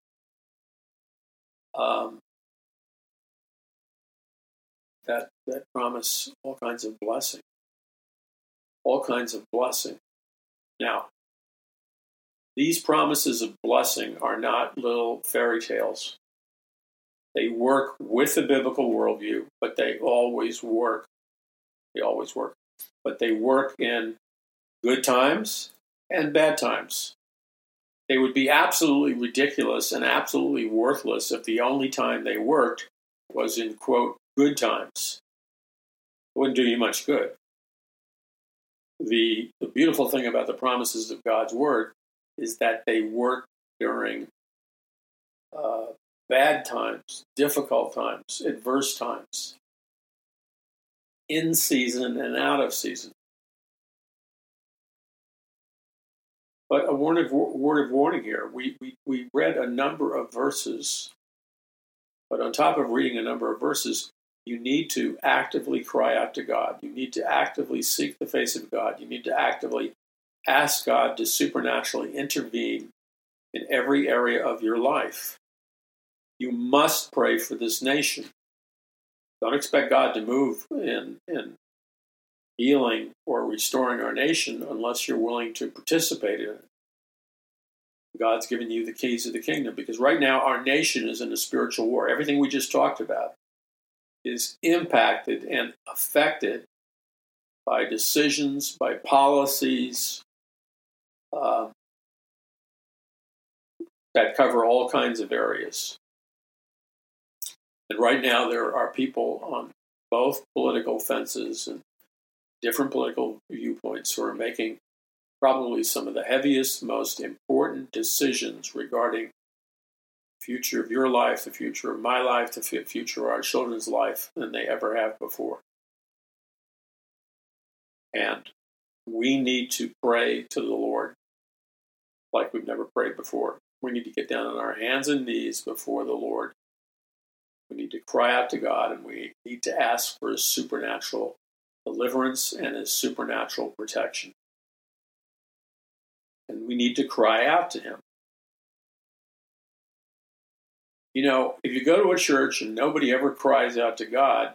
that promise all kinds of blessing. All kinds of blessing. Now, these promises of blessing are not little fairy tales. They work with the biblical worldview, but they always work. They always work. But they work in good times and bad times. They would be absolutely ridiculous and absolutely worthless if the only time they worked was in, quote, good times. It wouldn't do you much good. The beautiful thing about the promises of God's word is that they work during bad times, difficult times, adverse times, in season and out of season. But a word of warning here. We read a number of verses, but on top of reading a number of verses, you need to actively cry out to God. You need to actively seek the face of God. You need to actively ask God to supernaturally intervene in every area of your life. You must pray for this nation. Don't expect God to move in healing or restoring our nation unless you're willing to participate in it. God's given you the keys of the kingdom, because right now our nation is in a spiritual war. Everything we just talked about is impacted and affected by decisions, by policies that cover all kinds of areas. And right now there are people on both political fences and different political viewpoints who are making probably some of the heaviest, most important decisions regarding the future of your life, the future of my life, the future of our children's life than they ever have before. And we need to pray to the Lord like we've never prayed before. We need to get down on our hands and knees before the Lord. We need to cry out to God, and we need to ask for His supernatural deliverance and His supernatural protection. And we need to cry out to Him. You know, if you go to a church and nobody ever cries out to God,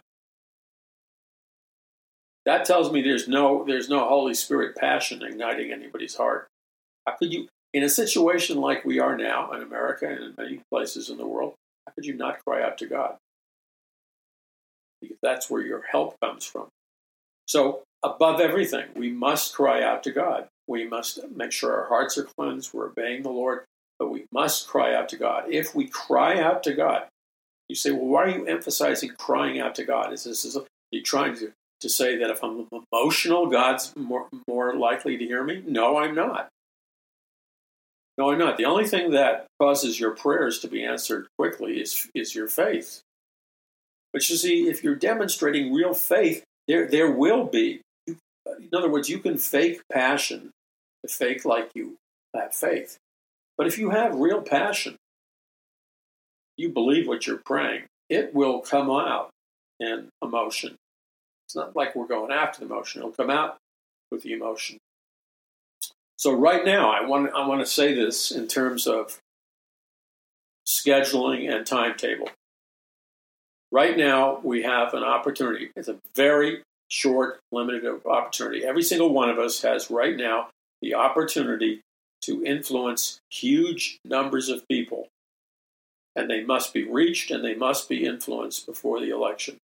that tells me there's no Holy Spirit passion igniting anybody's heart. How could you, in a situation like we are now in America and in many places in the world, how could you not cry out to God? Because that's where your help comes from. So, above everything, we must cry out to God. We must make sure our hearts are cleansed, we're obeying the Lord, but we must cry out to God. If we cry out to God, you say, well, why are you emphasizing crying out to God? Are you trying to say that if I'm emotional, God's more likely to hear me? No, I'm not. No, I'm not. The only thing that causes your prayers to be answered quickly is your faith. But you see, if you're demonstrating real faith, there will be. In other words, you can fake passion to fake like you have faith. But if you have real passion, you believe what you're praying, it will come out in emotion. It's not like we're going after the emotion. It'll come out with the emotion. So right now, I want to say this in terms of scheduling and timetable. Right now, we have an opportunity. It's a very short, limited opportunity. Every single one of us has right now the opportunity to influence huge numbers of people. And they must be reached and they must be influenced before the election.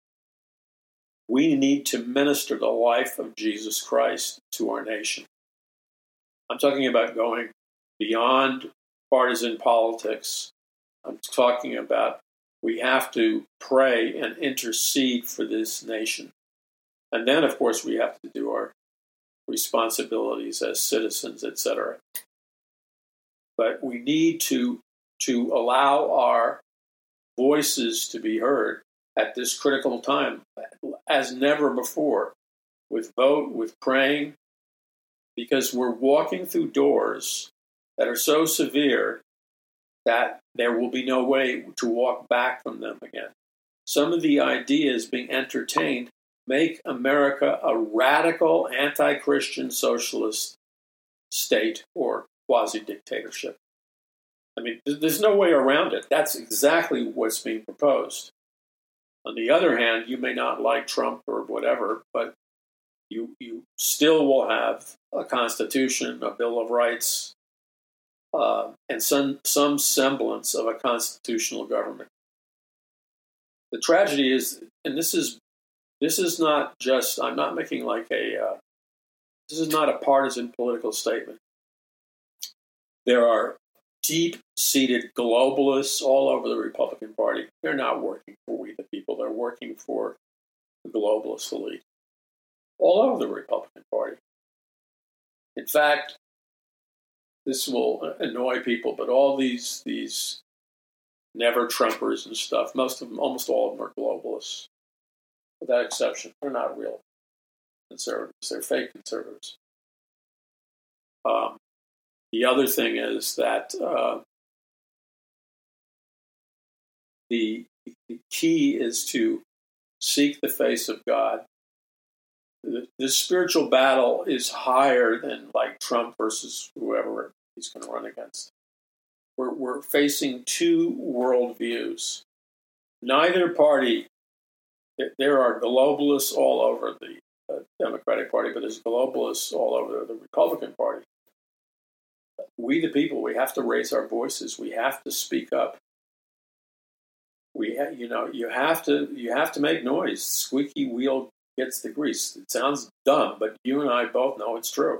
We need to minister the life of Jesus Christ to our nation. I'm talking about going beyond partisan politics. I'm talking about we have to pray and intercede for this nation. And then, of course, we have to do our responsibilities as citizens, etc. But we need to allow our voices to be heard at this critical time as never before, with vote, with praying, because we're walking through doors that are so severe that there will be no way to walk back from them again. Some of the ideas being entertained make America a radical anti-Christian socialist state or quasi-dictatorship. I mean, there's no way around it. That's exactly what's being proposed. On the other hand, you may not like Trump or whatever, but you still will have a constitution, a Bill of Rights, and some semblance of a constitutional government. The tragedy is, and this is not just, I'm not making like this is not a partisan political statement. There are deep-seated globalists all over the Republican Party. They're not working for we the people. They're working for the globalist elite all over the Republican Party. In fact, this will annoy people, but all these never-Trumpers and stuff, almost all of them are globalists. With that exception, they're not real conservatives. They're fake conservatives. The other thing is that the key is to seek the face of God. The spiritual battle is higher than like Trump versus whoever he's going to run against. we're facing two worldviews. Neither party, there are globalists all over the Democratic Party, but there's globalists all over the Republican Party. We, the people, we have to raise our voices. We have to speak up. You have to make noise. Squeaky wheel gets the grease. It sounds dumb, but you and I both know it's true.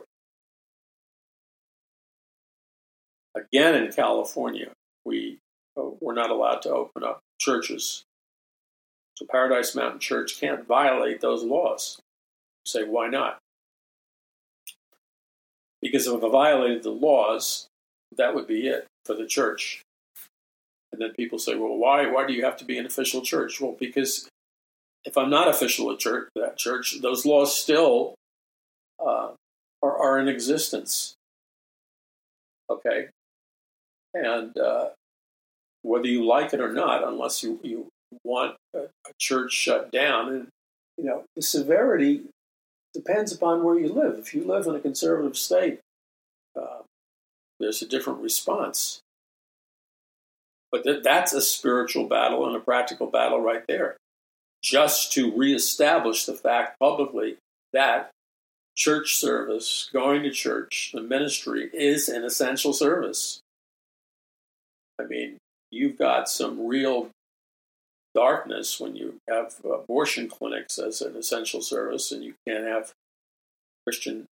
Again, in California, we're not allowed to open up churches. So Paradise Mountain Church can't violate those laws. You say, why not? Because if I violated the laws, that would be it for the church. And then people say, well, why do you have to be an official church? Well, because if I'm not official at that church, those laws still are in existence. Okay? And whether you like it or not, unless you want a church shut down, and the severity depends upon where you live. If you live in a conservative state, there's a different response. But that's a spiritual battle and a practical battle right there. Just to reestablish the fact publicly that church service, going to church, the ministry is an essential service. I mean, you've got some real darkness when you have abortion clinics as an essential service, and you can't have Christian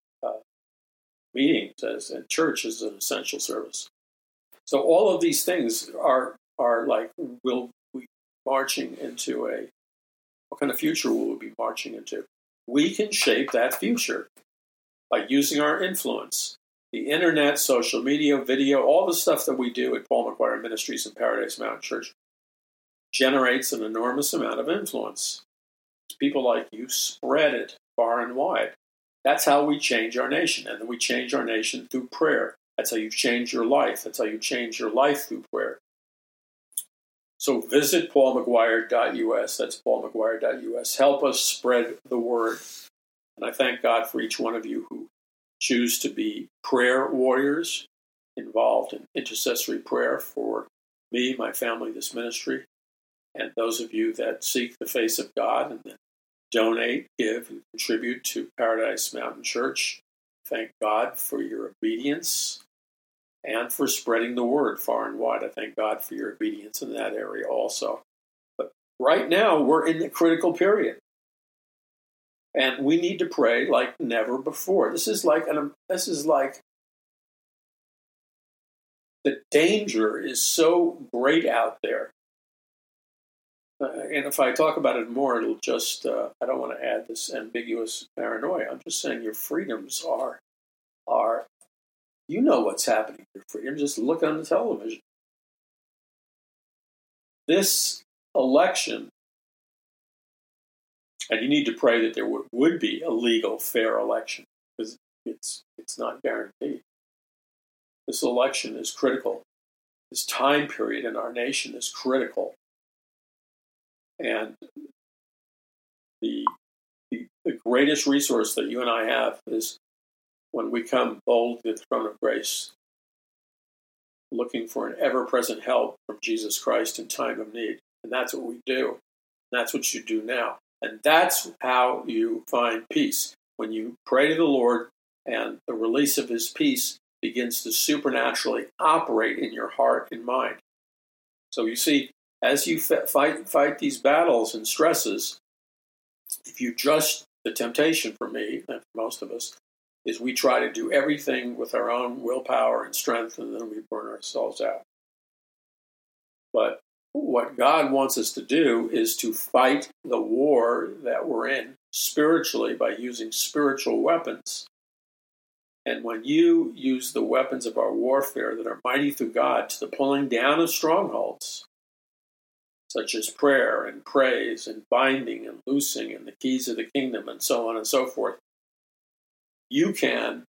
meetings and church as an essential service. So all of these things are like, will we marching into what kind of future will we be marching into? We can shape that future by using our influence. The internet, social media, video, all the stuff that we do at Paul McGuire Ministries and Paradise Mountain Church generates an enormous amount of influence. People like you spread it far and wide. That's how we change our nation. And then we change our nation through prayer. That's how you change your life. That's how you change your life through prayer. So visit paulmcguire.us. That's paulmcguire.us. Help us spread the word. And I thank God for each one of you who choose to be prayer warriors involved in intercessory prayer for me, my family, this ministry, and those of you that seek the face of God and that donate, give, and contribute to Paradise Mountain Church. Thank God for your obedience and for spreading the word far and wide. I thank God for your obedience in that area also. But right now, we're in the critical period. And we need to pray like never before. This is like the danger is so great out there. And if I talk about it more, it'll just, I don't want to add this ambiguous paranoia. I'm just saying your freedoms are, you know what's happening to your freedom. Just look on the television. This election, and you need to pray that there would be a legal, fair election, because it's not guaranteed. This election is critical. This time period in our nation is critical. And the greatest resource that you and I have is when we come bold to the throne of grace, looking for an ever-present help from Jesus Christ in time of need. And that's what we do. That's what you do now. And that's how you find peace. When you pray to the Lord and the release of his peace begins to supernaturally operate in your heart and mind. So you see, as you fight these battles and stresses, if you just, the temptation for me, and for most of us, is we try to do everything with our own willpower and strength, and then we burn ourselves out. But what God wants us to do is to fight the war that we're in spiritually by using spiritual weapons. And when you use the weapons of our warfare that are mighty through God to the pulling down of strongholds, such as prayer and praise and binding and loosing and the keys of the kingdom and so on and so forth, you can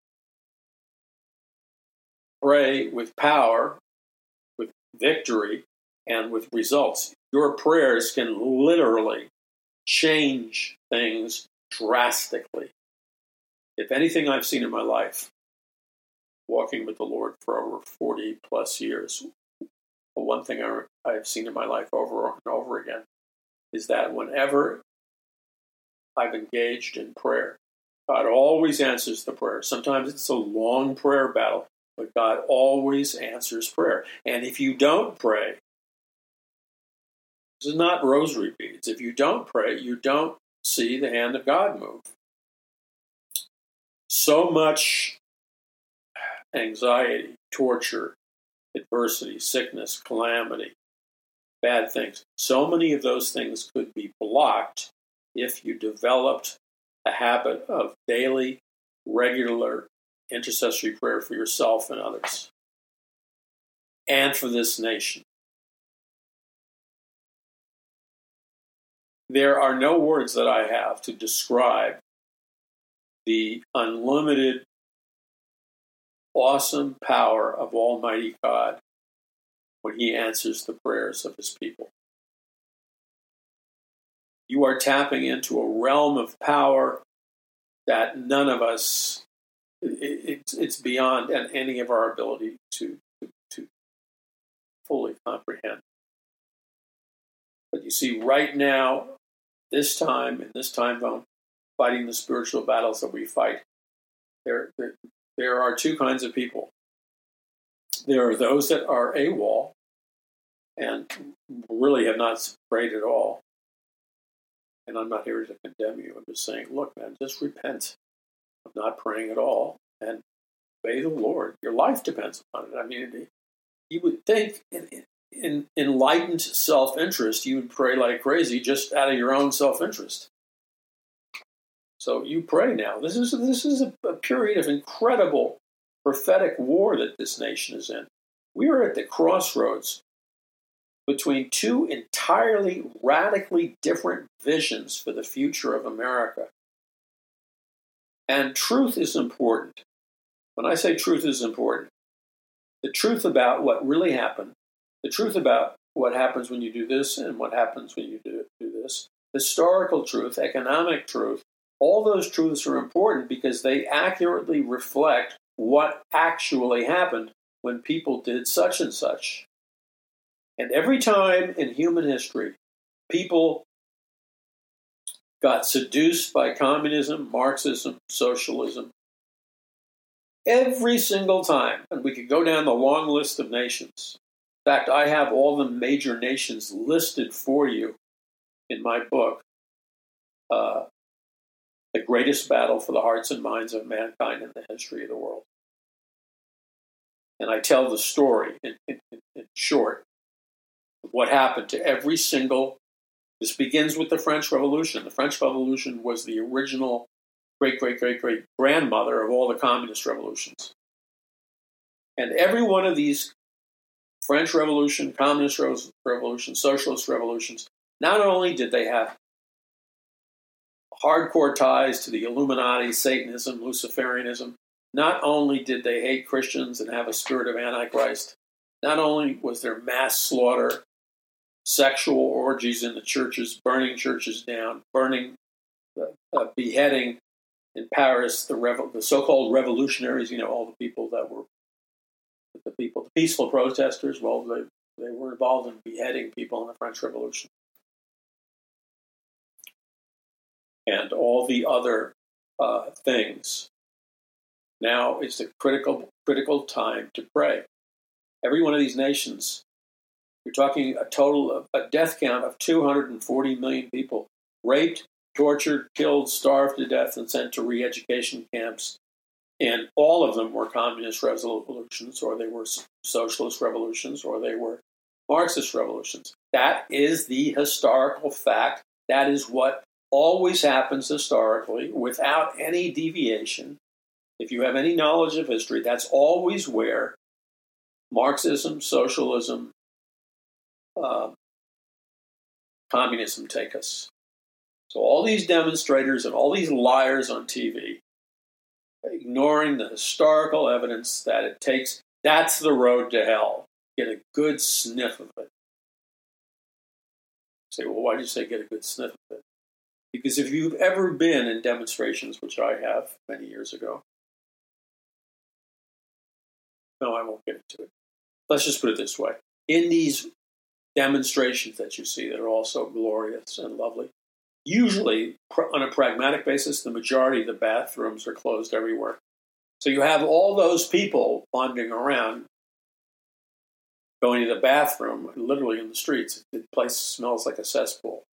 pray with power, with victory, and with results. Your prayers can literally change things drastically. If anything I've seen in my life walking with the Lord for over 40 plus years, the one thing I've seen in my life over and over again is that whenever I've engaged in prayer, God always answers the prayer. Sometimes it's a long prayer battle, but God always answers prayer. And if you don't pray, this is not rosary beads. If you don't pray, you don't see the hand of God move. So much anxiety, torture, adversity, sickness, calamity, bad things. So many of those things could be blocked if you developed a habit of daily, regular intercessory prayer for yourself and others, and for this nation. There are no words that I have to describe the unlimited, awesome power of Almighty God when He answers the prayers of His people. You are tapping into a realm of power that none of us, it's beyond any of our ability to fully comprehend. But you see, right now, this time, in this time zone, fighting the spiritual battles that we fight, there are two kinds of people. There are those that are AWOL and really have not prayed at all. And I'm not here to condemn you. I'm just saying, look, man, just repent of not praying at all and obey the Lord. Your life depends upon it. I mean, you would think in enlightened self-interest, you would pray like crazy just out of your own self-interest. So you pray now. This is a period of incredible prophetic war that this nation is in. We are at the crossroads between two entirely radically different visions for the future of America. And truth is important. When I say truth is important, the truth about what really happened, the truth about what happens when you do this and what happens when you do this, historical truth, economic truth, all those truths are important because they accurately reflect what actually happened when people did such and such. And every time in human history, people got seduced by communism, Marxism, socialism, every single time, and we could go down the long list of nations. In fact, I have all the major nations listed for you in my book, The Greatest Battle for the Hearts and Minds of Mankind in the History of the World. And I tell the story in short of what happened to every single. This begins with the French Revolution. The French Revolution was the original great-great-great-great-grandmother of all the communist revolutions. And every one of these French Revolution, Communist Revolution, Socialist revolutions, not only did they have hardcore ties to the Illuminati, Satanism, Luciferianism, not only did they hate Christians and have a spirit of Antichrist, not only was there mass slaughter, sexual orgies in the churches, burning churches down, beheading in Paris, the so-called revolutionaries, all the people that were the peaceful protesters, well, they were involved in beheading people in the French Revolution. And all the other things. Now is the critical time to pray. Every one of these nations, you're talking a total of a death count of 240 million people raped, tortured, killed, starved to death, and sent to re-education camps. And all of them were communist revolutions, or they were socialist revolutions, or they were Marxist revolutions. That is the historical fact. That is what always happens historically without any deviation. If you have any knowledge of history, that's always where Marxism, socialism, communism take us. So all these demonstrators and all these liars on TV, ignoring the historical evidence that it takes, that's the road to hell. Get a good sniff of it. Say, well, why do you say get a good sniff of it? Because if you've ever been in demonstrations, which I have many years ago, no, I won't get into it. Let's just put it this way. In these demonstrations that you see that are all so glorious and lovely, usually, on a pragmatic basis, the majority of the bathrooms are closed everywhere. So you have all those people wandering around, going to the bathroom, literally in the streets. The place smells like a cesspool.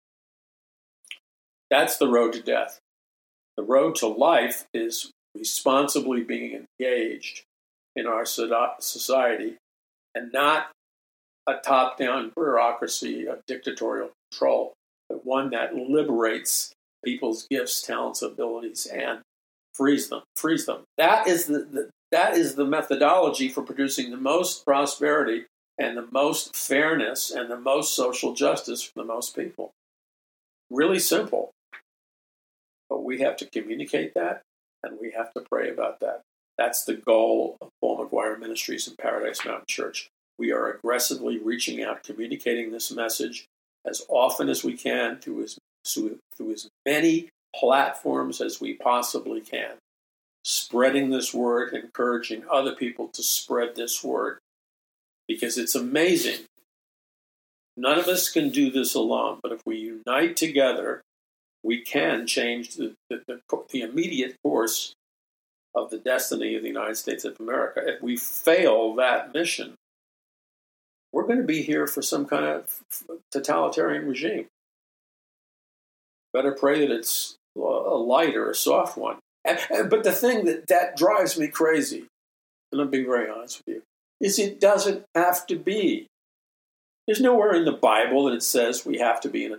That's the road to death. The road to life is responsibly being engaged in our society and not a top-down bureaucracy of dictatorial control, but one that liberates people's gifts, talents, abilities, and frees them. That is the methodology for producing the most prosperity and the most fairness and the most social justice for the most people. Really simple. But we have to communicate that, and we have to pray about that. That's the goal of Paul McGuire Ministries and Paradise Mountain Church. We are aggressively reaching out, communicating this message as often as we can through as many platforms as we possibly can, spreading this word, encouraging other people to spread this word, because it's amazing. None of us can do this alone, but if we unite together, we can change the immediate course of the destiny of the United States of America. If we fail that mission, we're going to be here for some kind of totalitarian regime. Better pray that it's a light or a soft one. But the thing that drives me crazy, and I'm being very honest with you, is it doesn't have to be. There's nowhere in the Bible that it says we have to be in a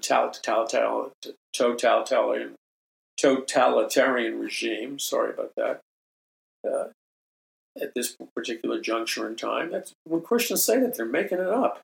totalitarian regime. Sorry about that. At this particular juncture in time, that's when Christians say that, they're making it up.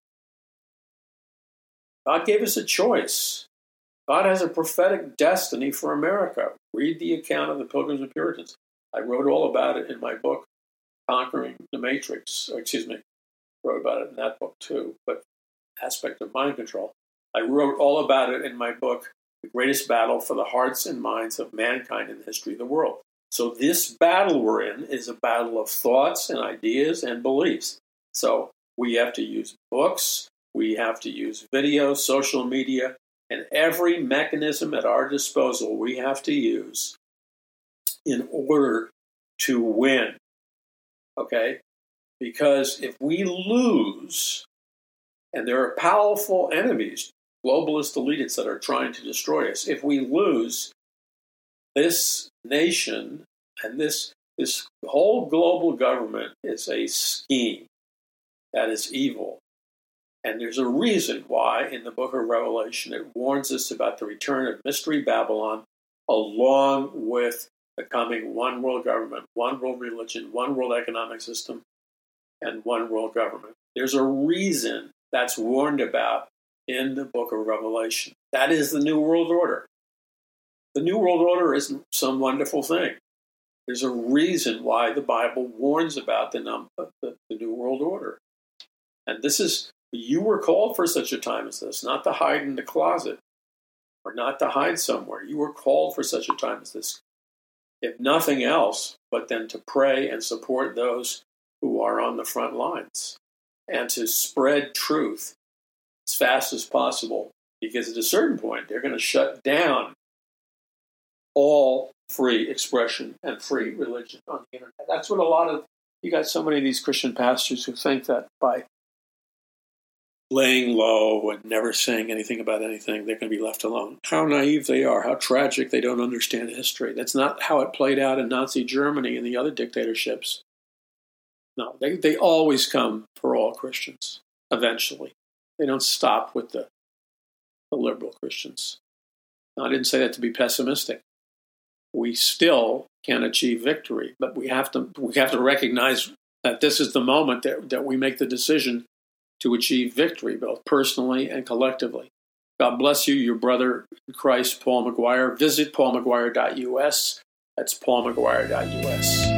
God gave us a choice. God has a prophetic destiny for America. Read the account of the Pilgrims and Puritans. I wrote all about it in my book, Conquering the Matrix. Wrote about it in that book too, but aspect of mind control. I wrote all about it in my book, The Greatest Battle for the Hearts and Minds of Mankind in the History of the World. So this battle we're in is a battle of thoughts and ideas and beliefs. So we have to use books, we have to use video, social media, and every mechanism at our disposal we have to use in order to win. Okay? Because if we lose, and there are powerful enemies, globalist elites that are trying to destroy us, if we lose, this nation and this whole global government is a scheme that is evil. And there's a reason why in the book of Revelation it warns us about the return of Mystery Babylon along with the coming one world government, one world religion, one world economic system, and one world government. There's a reason that's warned about in the book of Revelation. That is the New World Order. The New World Order isn't some wonderful thing. There's a reason why the Bible warns about the New World Order. And you were called for such a time as this, not to hide in the closet or not to hide somewhere. You were called for such a time as this. If nothing else, but then to pray and support those who are on the front lines and to spread truth as fast as possible. Because at a certain point, they're going to shut down all free expression and free religion on the internet. That's what you got so many of these Christian pastors who think that by laying low and never saying anything about anything, they're going to be left alone. How naive they are, how tragic they don't understand history. That's not how it played out in Nazi Germany and the other dictatorships. No, they always come for all Christians, eventually. They don't stop with the liberal Christians. Now, I didn't say that to be pessimistic. We still can achieve victory, but we have to recognize that this is the moment that we make the decision to achieve victory, both personally and collectively. God bless you, your brother in Christ, Paul McGuire. Visit paulmcguire.us. That's paulmcguire.us.